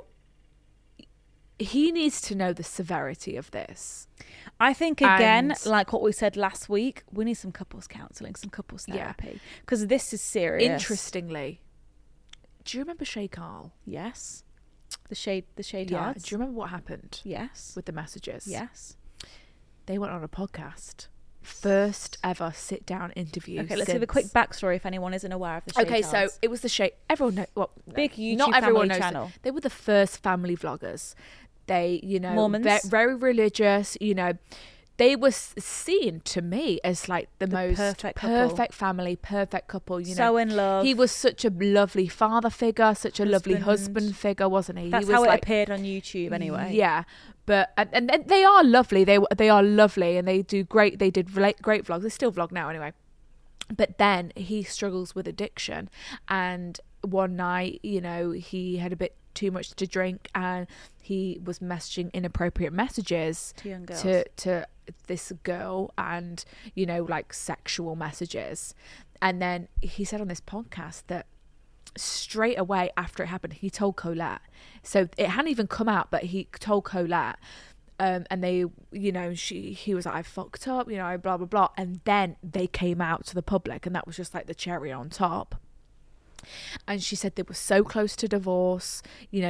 he needs to know the severity of this. I think, again, And- like what we said last week, we need some couples counselling, some couples Yeah. therapy, because this is serious. Interestingly, do you remember Shay Carl? Yes. The shade Yeah. tards. Do you remember what happened Yes. with the messages? Yes. They went on a podcast. First ever sit down interview. Okay, let's give a quick backstory if anyone isn't aware of the shade Okay, so tards. it was the Shay. Everyone knows. Well, Big YouTube not everyone family knows channel. They were the first family vloggers. They, Mormons. very religious. They were seen to me as like the most perfect couple. perfect family, perfect couple. So in love. He was such a lovely father figure, such a lovely Husband. husband figure, wasn't he? That's he was how it like, appeared on YouTube anyway. Yeah, but and they are lovely. They are lovely, and they do great. They did great vlogs. They still vlog now anyway. But then he struggles with addiction, and one night, he had a bit too much to drink, and he was messaging inappropriate messages To young girls. to this girl, and like sexual messages. And then he said on this podcast that straight away after it happened, he told Colette. So it hadn't even come out, but he told Colette. And they, he was like, I fucked up, blah, blah, blah. And then they came out to the public, and that was just like the cherry on top. And she said they were so close to divorce,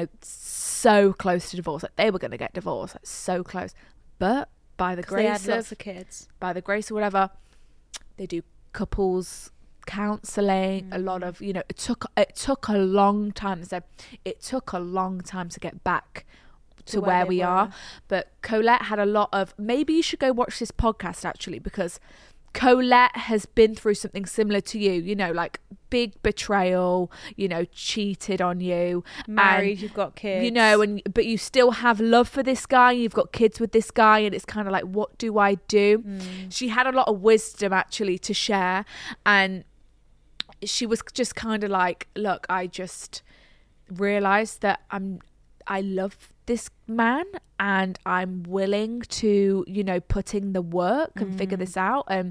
so close to divorce. Like they were going to get divorced, like so close. But by the They had grace lots of of kids. by the grace or whatever, they do couples counselling. A lot of, it took a long time. They said it took a long time to get back to where where they we were. are. But Colette had a lot of, maybe you should go watch this podcast actually, because Colette has been through something similar to you, like big betrayal, cheated on you, Married, and, you've got kids. but you still have love for this guy, you've got kids with this guy, and it's kind of like, what do I do? She had a lot of wisdom actually to share, and she was just kind of like, look, I just realized that I love this man, and I'm willing to, put in the work and figure this out. And,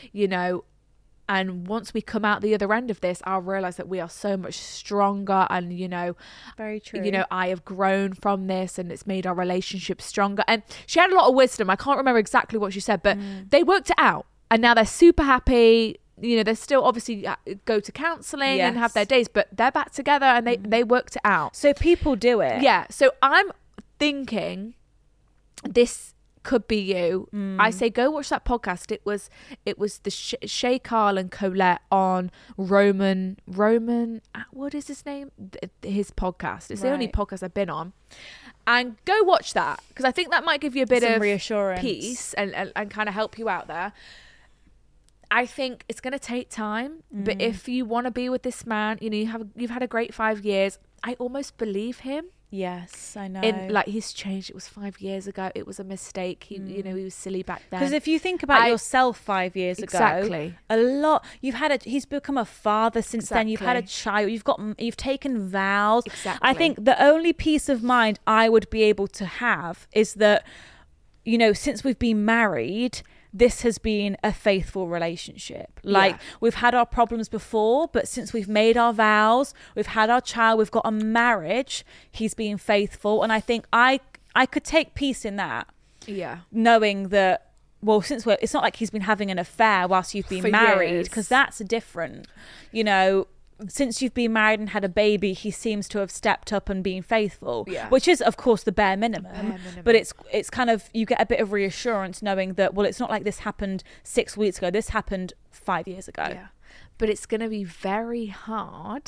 and once we come out the other end of this, I'll realize that we are so much stronger. And, Very true. I have grown from this, and it's made our relationship stronger. And she had a lot of wisdom. I can't remember exactly what she said, but they worked it out, and now they're super happy. They still obviously go to counselling and have their days, but they're back together, and they worked it out. So people do it. Yeah. So I'm thinking this could be you. I say go watch that podcast. It was the Shay Carl and Colette on Roman. What is his name? His podcast. It's the only Right. podcast I've been on. And go watch that, because I think that might give you a bit Some of reassurance. peace and kind of help you out there. I think it's going to take time, but if you want to be with this man, you've had a great 5 years. I almost believe him. Yes, I know. He's changed. It was 5 years ago. It was a mistake. He he was silly back then. Because if you think about yourself 5 years Exactly. ago, a lot. He's become a father since then. You've had a child. You've taken vows. Exactly. I think the only peace of mind I would be able to have is that, since we've been married, this has been a faithful relationship. Like, we've had our problems before, but since we've made our vows, we've had our child, we've got a marriage, he's been faithful. And I think I could take peace in that. Yeah. Knowing that well, it's not like he's been having an affair whilst you've been For married, years. because that's different. You know, since you've been married and had a baby, he seems to have stepped up and been faithful, which is, of course, the bare minimum. But it's kind of, you get a bit of reassurance knowing that, well, it's not like this happened 6 weeks ago. This happened 5 years ago. Yeah. But it's going to be very hard.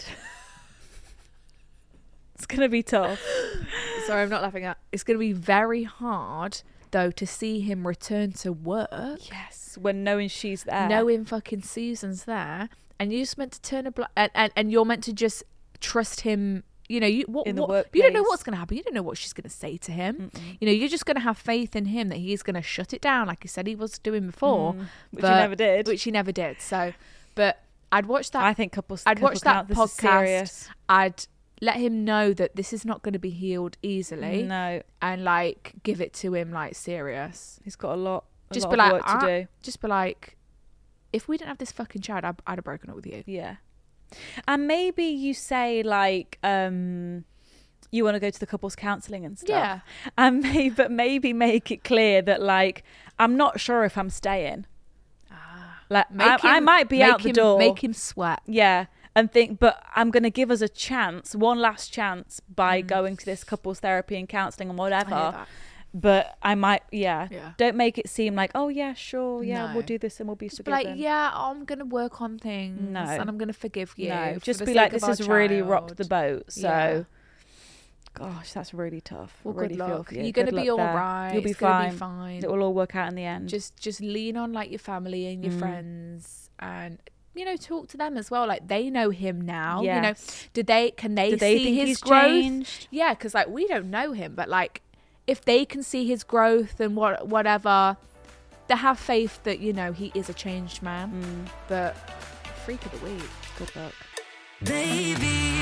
It's going to be tough. Sorry, I'm not laughing at. It's going to be very hard, though, to see him return to work. Yes, when knowing she's there. Knowing fucking Susan's there. And you're just meant to turn a blind... And you're meant to just trust him. You know, you don't know what's going to happen. You don't know what she's going to say to him. You know, you're just going to have faith in him that he's going to shut it down like he said he was doing before. Which he never did. Which he never did. So, but I'd watch that... I think I'd watch that this is podcast. serious. I'd let him know that this is not going to be healed easily. No. And like give it to him like serious. He's got a lot Just of be like, work to do. Just be like, if we didn't have this fucking child, I'd have broken up with you. Yeah. And maybe you say like, you want to go to the couples counselling and stuff. Yeah. And maybe make it clear that like, I'm not sure if I'm staying. Like I might be out the door. Make him sweat. Yeah. And think, but I'm going to give us a chance, one last chance by going to this couples therapy and counselling and whatever. But I might, don't make it seem like, oh yeah, sure, yeah, we'll do this and we'll be forgiven. Like, yeah, I'm going to work on things. No. And I'm going to forgive you. No, just be like, this has really rocked the boat. So, gosh, that's really tough. Well, really good luck. feel for you. You're going to Good be all luck there. right. You'll be It's gonna fine. It will all work out in the end. Just lean on like your family and your friends and... You know, talk to them as well. Like they know him now. Yes. You know, can they see think his he's growth? changed? Yeah, because like we don't know him, but like if they can see his growth and whatever, they have faith that you know he is a changed man. But freak of the week. Good luck, Baby.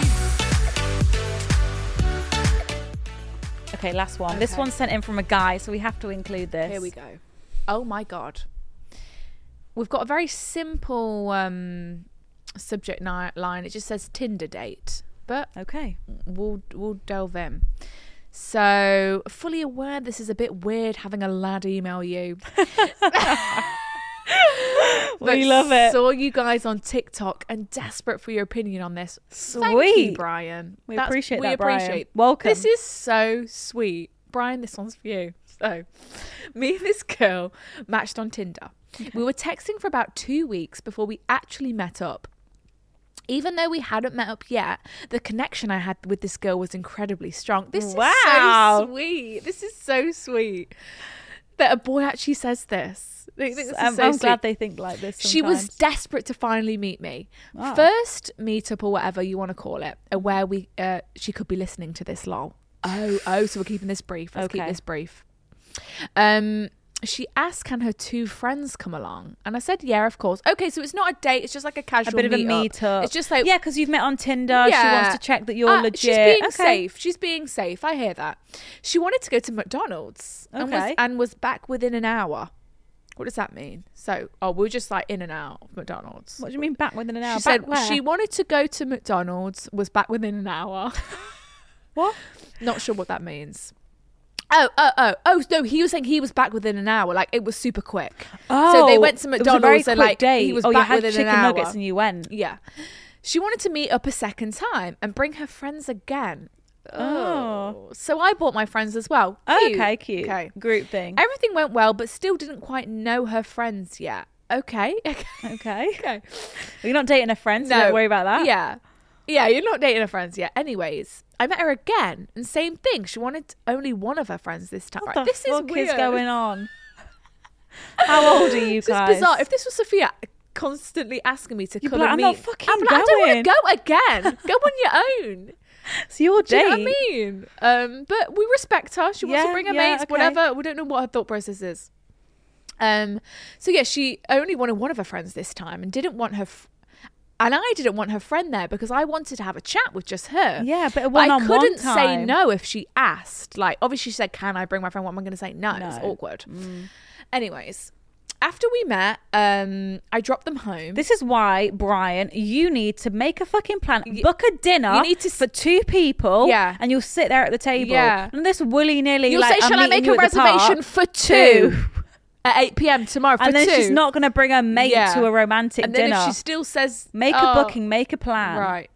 Okay, last one. This one's sent in from a guy, so we have to include this. Here we go. Oh my god. We've got a very simple subject line. It just says Tinder date, but okay, we'll delve in. So, fully aware this is a bit weird having a lad email you. We love it. Saw you guys on TikTok and desperate for your opinion on this. Sweet, Thank you, Brian. We appreciate that, Brian. Welcome. This is so sweet, Brian. This one's for you. So, me and this girl matched on Tinder. Okay. We were texting for about 2 weeks before we actually met up. Even though we hadn't met up yet, the connection I had with this girl was incredibly strong. This is so sweet. This is so sweet that a boy actually says this. I'm glad they think like this sometimes. She was desperate to finally meet me. Oh. First meetup or whatever you want to call it, where she could be listening to this, lol. Oh, so we're keeping this brief. Let's keep this brief. She asked, can her 2 friends come along? And I said, yeah, of course. Okay, so it's not a date. It's just like a casual bit of a meetup. It's just like... Yeah, because you've met on Tinder. Yeah. She wants to check that you're legit. She's being safe. She's being safe. I hear that. She wanted to go to McDonald's and was back within an hour. What does that mean? So, we're just like in and out of McDonald's. What do you mean back within an hour? She said she wanted to go to McDonald's, was back within an hour. What? Not sure what that means. Oh, no, he was saying he was back within an hour. Like, it was super quick. So they went to McDonald's and like, day. he was back within an hour. Nuggets and you went. Yeah. She wanted to meet up a second time and bring her friends again. Oh. So I brought my friends as well. Cute. Okay. Group thing. Everything went well, but still didn't quite know her friends yet. Okay. You're not dating a friend, so don't worry about that. Yeah, you're not dating her friends yet. Anyways, I met her again, and same thing. She wanted only one of her friends this time. What the fuck is going on? How old are you guys? It's bizarre. If this was Sophia constantly asking me to come and meet, I'm not fucking going. I don't want to go again. Go on your own. It's your date. Do you know what I mean? But we respect her. She wants to bring her mates, whatever. We don't know what her thought process is. So yeah, she only wanted one of her friends this time and didn't want her... And I didn't want her friend there because I wanted to have a chat with just her. Yeah, but I couldn't say no if she asked. Like, obviously she said, can I bring my friend? What am I going to say? No, it's awkward. Anyways, after we met, I dropped them home. This is why, Brian, you need to make a fucking plan. Book a dinner for 2 people. Yeah. And you'll sit there at the table. Yeah. And this willy-nilly, you'll like, say, shall I make a reservation for 2? at 8 p.m. tomorrow for and then 2. she's not going to bring her mate Yeah. to a romantic And then dinner. if she still says... Make a booking, make a plan. Right.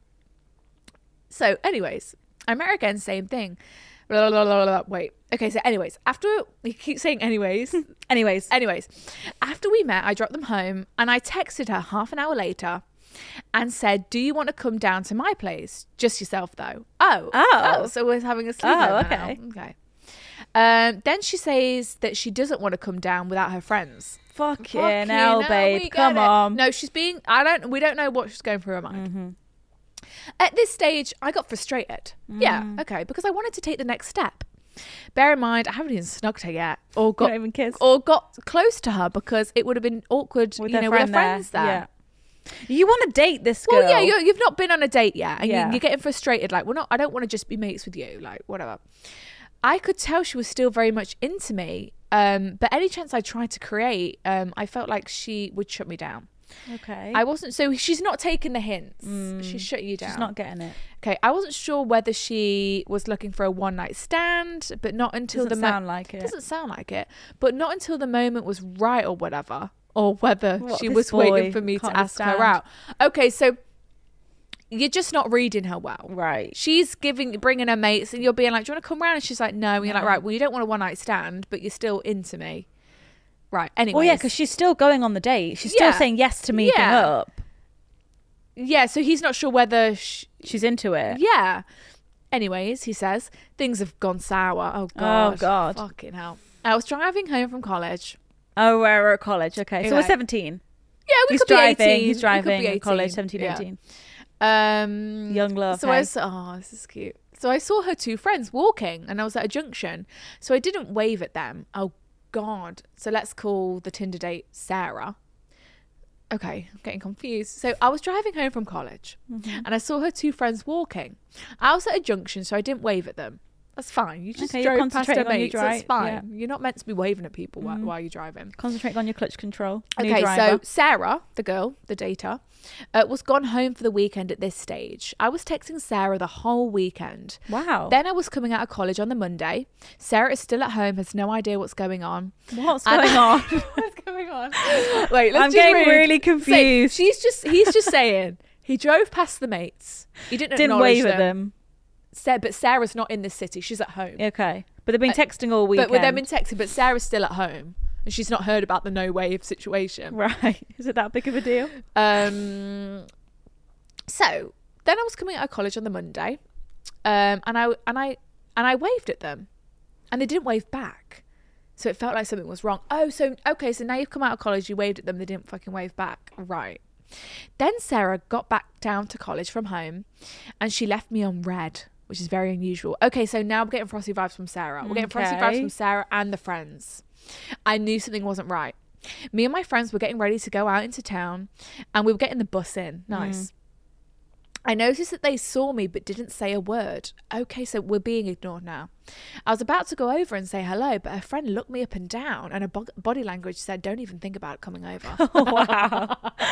So, anyways, I met her again, same thing. Blah, blah, blah, blah, blah. Wait. Okay, so anyways, after... We keep saying anyways. Anyways. After we met, I dropped them home and I texted her half an hour later and said, do you want to come down to my place? Just yourself, though. Oh, so we're having a sleepover okay. now. Okay. Then she says that she doesn't want to come down without her friends. Fucking hell, babe. Come on. No, she's being... We don't know what she's going through her mind. Mm-hmm. At this stage, I got frustrated. Yeah, okay, because I wanted to take the next step. Bear in mind, I haven't even snugged her yet, or got even kissed, or got close to her because it would have been awkward, with with her friends there. Yeah. You want to date this girl? Well, yeah, you've not been on a date yet, and Yeah. you're getting frustrated. Like, I don't want to just be mates with you. Like, whatever. I could tell she was still very much into me, but any chance I tried to create, I felt like she would shut me down. Okay. I wasn't, so she's not taking the hints. She's shutting you down. She's not getting it. Okay, I wasn't sure whether she was looking for a one night stand, but not until Doesn't sound like it. Doesn't sound like it, but not until the moment was right or whatever, or whether she this was boy waiting for me to can't ask her understand. out. Okay, so you're just not reading her well, Right. She's bringing her mates, and you're being like, "Do you want to come round?" And she's like, "No." And you're like, "Right, well, you don't want a one night stand, but you're still into me." Right. Anyway. Well, yeah, because she's still going on the date. She's still Yeah. saying yes to meeting Yeah. up. Yeah, so he's not sure whether She's into it. Yeah. Anyways, he says, things have gone sour. Oh, God. Oh, God. Fucking hell. I was driving home from college. Oh, we're at college. Okay. So we're Okay. 17. Yeah, we He's could be driving. 18. He's We driving could be in college, 18. 17, Yeah. 18. Young love. So hey? I saw, this is cute. So I saw her two friends walking, and I was at a junction. So I didn't wave at them. Oh, God. So let's call the Tinder date Sarah. Okay, I'm getting confused. So I was driving home from college, and I saw her two friends walking. I was at a junction, so I didn't wave at them. That's fine. You just Okay, you're drove past her concentrating on your mates. That's drive, fine. yeah. You're not meant to be waving at people while you're driving. Concentrating on your clutch control. New Okay, so driver. Sarah, the girl, the dater, was gone home for the weekend at this stage. I was texting Sarah the whole weekend. Wow. Then I was coming out of college on the Monday. Sarah is still at home, has no idea what's going on. What's going on? What's going on? Wait, let's I'm just getting read. really confused. So he's just saying he drove past the mates. He didn't Didn't acknowledge wave at them. But Sarah's not in this city. She's at home. Okay. But they've been texting all weekend. But with them been texting, but Sarah's still at home. And she's not heard about the no wave situation. Right. Is it that big of a deal? So then I was coming out of college on the Monday, and I waved at them, and they didn't wave back. So it felt like something was wrong. Oh, so okay, so now you've come out of college, you waved at them, they didn't fucking wave back. Right. Then Sarah got back down to college from home, and she left me on red, which is very unusual. Okay, so now we're getting frosty vibes from Sarah. We're getting frosty vibes from Sarah and the friends. I knew something wasn't right. Me and my friends were getting ready to go out into town, and we were getting the bus in. Nice. I noticed that they saw me but didn't say a word. Okay, so we're being ignored now. I was about to go over and say hello, but her friend looked me up and down, and her body language said, "Don't even think about coming over." Wow.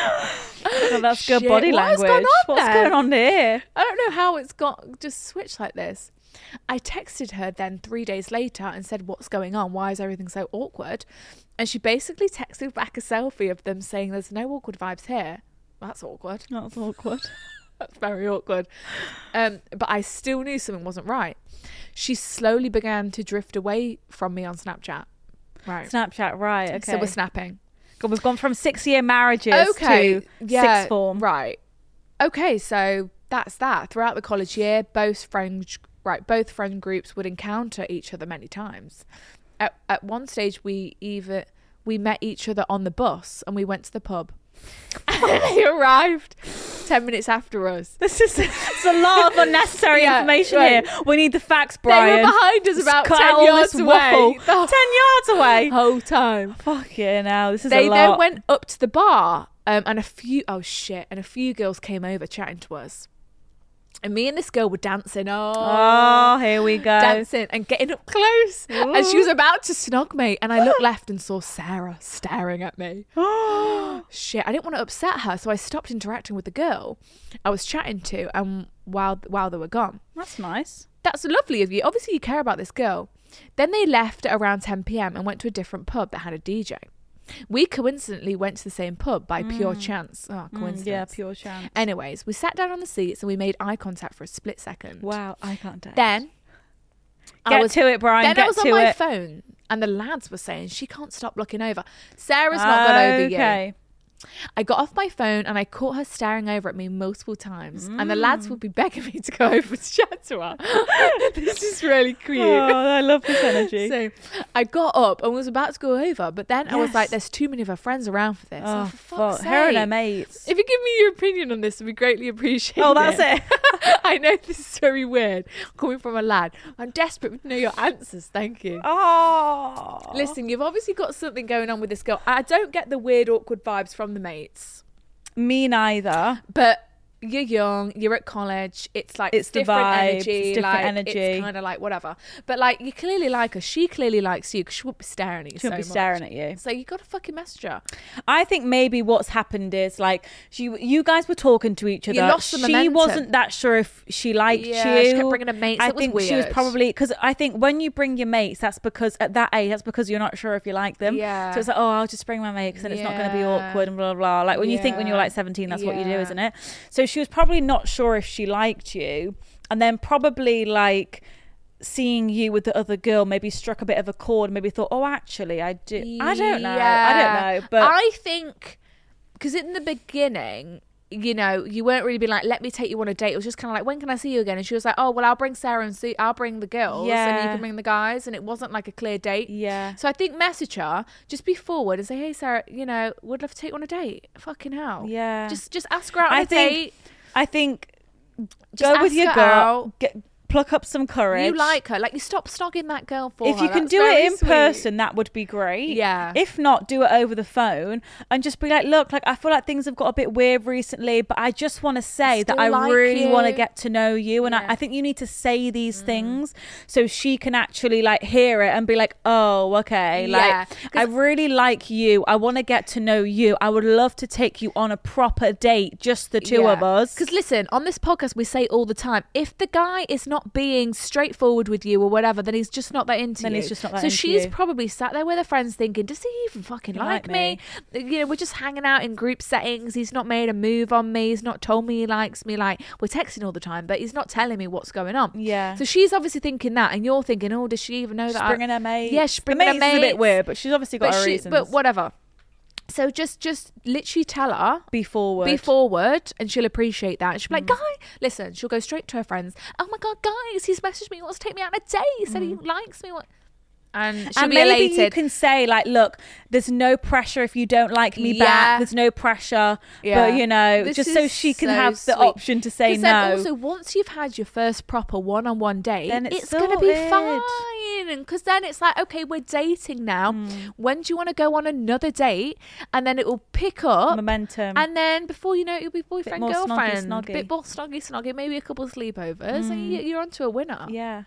Well, that's good Shit, body what is language. going on What's there? going on here? I don't know how it's got just switched like this. I texted her then 3 days later and said, "What's going on? Why is everything so awkward?" And she basically texted back a selfie of them saying, "There's no awkward vibes here." That's awkward. That's awkward. That's very awkward. But I still knew something wasn't right. She slowly began to drift away from me on Snapchat. Right. Snapchat, right. Okay. So we're snapping. God, we've gone from 6-year marriages to sixth form. Right. Okay, so that's that. Throughout the college year, both friend groups would encounter each other many times. At one stage, we met each other on the bus, and we went to the pub. They arrived 10 minutes after us. It's a lot of unnecessary Yeah, information right. here. We need the facts, Brian. They were behind us Just about cut 10 out all yards this away. waffle. The 10 yards away. whole time. Fuck yeah, now this is They a lot. then went up to the bar, and a few girls came over chatting to us. And me and this girl were dancing. Oh, here we go. Dancing and getting up close. Ooh. And she was about to snog me. And I looked left and saw Sarah staring at me. Shit, I didn't want to upset her. So I stopped interacting with the girl I was chatting to, and while they were gone. That's nice. That's lovely of you. Obviously, you care about this girl. Then they left at around 10 p.m. and went to a different pub that had a DJ. We coincidentally went to the same pub by pure chance. Oh, coincidence. Yeah, pure chance. Anyways, we sat down on the seats and we made eye contact for a split second. Wow, eye contact. Then Get to it, Brian. Then I was on my it. phone and the lads were saying she can't stop looking over. Sarah's not got over you. I got off my phone and I caught her staring over at me multiple times, and the lads would be begging me to go over to chat to her. This is really cute. Oh, I love this energy. So I got up and was about to go over, but then I was like, there's too many of her friends around for this. Oh, for fuck's sake. Her and her mates. If you give me your opinion on this, it'd be greatly appreciated. Oh, that's it. I know this is very weird coming from a lad. I'm desperate to know your answers. Thank you. Oh. Listen, you've obviously got something going on with this girl. I don't get the weird, awkward vibes from the mates. Me neither. But you're young, you're at college, it's like it's different the vibe, energy, it's different like, energy. It's kind of like whatever. But like, you clearly like her, she clearly likes you, because she won't be staring at you. She won't be staring at you. So you got to fucking message her. I think maybe what's happened is like you guys were talking to each other. You lost the she momentum. wasn't that sure if she liked you. She kept bringing her mates. I It was think she was weird. probably, because I think when you bring your mates, that's because at that age, that's because you're not sure if you like them. Yeah. So it's like, oh, I'll just bring my mate because then it's not going to be Yeah. awkward and blah blah blah. Like when you think when you're like 17, that's what you do, Yeah. isn't it? So she was probably not sure if she liked you, and then probably like seeing you with the other girl maybe struck a bit of a chord, maybe thought, oh, actually I do. I don't know, but I think because in the beginning, you know, you weren't really being like, let me take you on a date. It was just kind of like, when can I see you again? And she was like, oh, well, I'll bring Sarah and I'll bring the girls, and you can bring the guys. And it wasn't like a clear date. Yeah. So I think message her, just be forward and say, hey, Sarah, you know, would love to take you on a date. Fucking hell. Yeah. Just ask her out on a date. I think Just go with ask your her girl. out. Pluck up some courage. You like her. Like, you stop snogging that girl for If her. you can That's do it very in sweet. person, that would be great. Yeah. If not, do it over the phone and just be like, look, like I feel like things have got a bit weird recently, but I just want to say that I still like really want to you. get to know you. And Yeah. I think you need to say these things so she can actually like hear it and be like, oh, okay. Yeah. Like, I really like you. I want to get to know you. I would love to take you on a proper date, just the two of us. Because listen, on this podcast, we say all the time, if the guy is not being straightforward with you or whatever, then he's just not that into Then you. he's just not that so into she's you. probably sat there with her friends thinking, does he even fucking like me? You know, we're just hanging out in group settings. He's not made a move on me. He's not told me he likes me. Like, we're texting all the time, but he's not telling me what's going on. Yeah. So she's obviously thinking that, and you're thinking, oh, does she even know She's that? bringing her mates. Yeah, she's The bringing her mates is a bit mates. weird, but she's obviously got her reasons. But whatever. So just literally tell her, Be forward. be forward, and she'll appreciate that. And she'll be like, guy, listen, she'll go straight to her friends. Oh my God, guys, he's messaged me, he wants to take me out on a date. He said he likes me. And she'll And be maybe elated. you can say like, look, there's no pressure if you don't like me Yeah. back. There's no pressure. Yeah. But, you know, This just so is she can so have the sweet. option to say 'Cause no. then also, once you've had your first proper one-on-one date, Then it's going to be sorted. fine. Because then it's like, okay, we're dating now. When do you want to go on another date? And then it will pick up. Momentum. And then before you know it, you'll be boyfriend, more girlfriend. snoggy, snoggy. Bit more snoggy, maybe a couple of sleepovers. And you're onto a winner. yeah.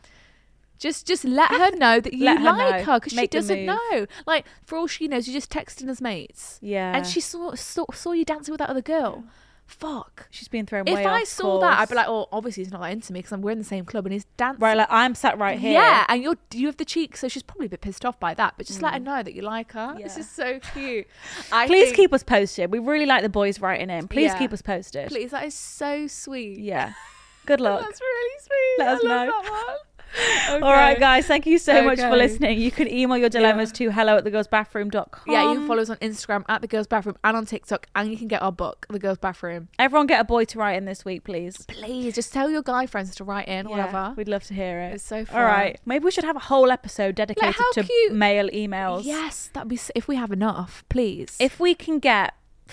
Just let her know that you Let her like know. her, because she Make the doesn't move. know. Like, for all she knows, you're just texting as mates. Yeah. And she saw you dancing with that other girl. Fuck. She's been thrown If way I off saw that, I'd course. be like, oh, obviously he's not that into me because we're in the same club and he's dancing. Right, like I'm sat right here. Yeah, and you have the cheek, so she's probably a bit pissed off by that. But just let her know that you like her. This Yeah. is so cute. Please keep us posted. We really like the boys writing in. Please Yeah. keep us posted. Please, that is so sweet. Yeah. Good luck. That's really sweet. Let us I love know. that one. All right, guys. Thank you so much for Okay. listening. You can email your dilemmas to hello@thegirlsbathroom.com. Yeah, you can follow us on Instagram at The Girls Bathroom and on TikTok, and you can get our book, The Girls Bathroom. Everyone get a boy to write in this week, please. Please, just tell your guy friends to write in, whatever. We'd love to hear it. It's so All fun. right. Maybe we should have a whole episode dedicated how to cute. male emails. Yes, that'd be if we have enough, please. If we can get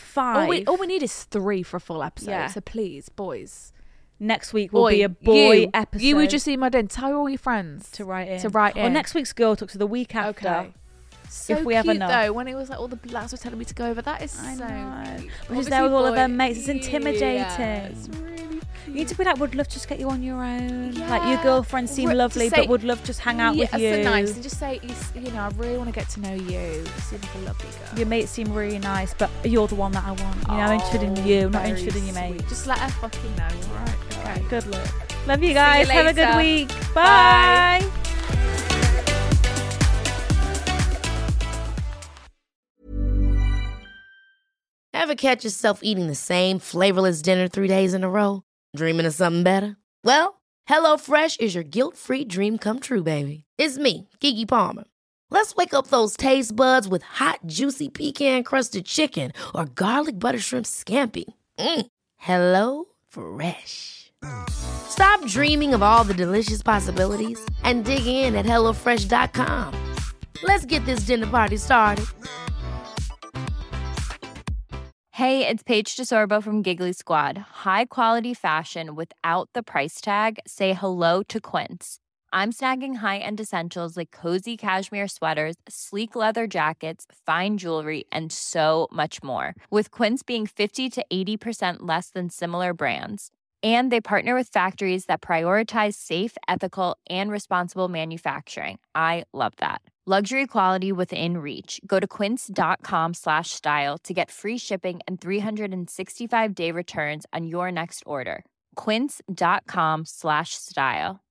5. all we need is 3 for a full episode. Yeah. So please, boys. Next week will be a boy episode. You would just emailed in. Tell all your friends to write in. Or next week's girl talk, so the week after. Okay. So if we have cute, enough. though, when it was like all the lads were telling me to go over, that is I so know. cute. But she's there with all of her mates. It's Obviously, intimidating. yeah, it's really cute. You need to be like, would love to just get you on your own. Yeah. Like your girlfriends seem Just lovely, say- but would love to just hang out with Yeah, you. so nice. And just say, you know, I really want to get to know you. You seem like a lovely girl. Your mates seem really nice, but you're the one that I want. You know, I'm interested in you, not very interested in your sweet. mates. Just let her fucking know. All right. Okay. Good luck. Love you guys. you Have a good later. week. Bye. Bye. Ever catch yourself eating the same flavorless dinner 3 days in a row? Dreaming of something better? Well, HelloFresh is your guilt-free dream come true, baby. It's me, Keke Palmer. Let's wake up those taste buds with hot, juicy pecan-crusted chicken or garlic butter shrimp scampi. Hello Fresh. Stop dreaming of all the delicious possibilities and dig in at HelloFresh.com. Let's get this dinner party started. Hey, it's Paige DeSorbo from Giggly Squad. High quality fashion without the price tag. Say hello to Quince. I'm snagging high-end essentials like cozy cashmere sweaters, sleek leather jackets, fine jewelry, and so much more. With Quince being 50 to 80% less than similar brands. And they partner with factories that prioritize safe, ethical, and responsible manufacturing. I love that. Luxury quality within reach. Go to quince.com/style to get free shipping and 365-day returns on your next order. Quince.com/style.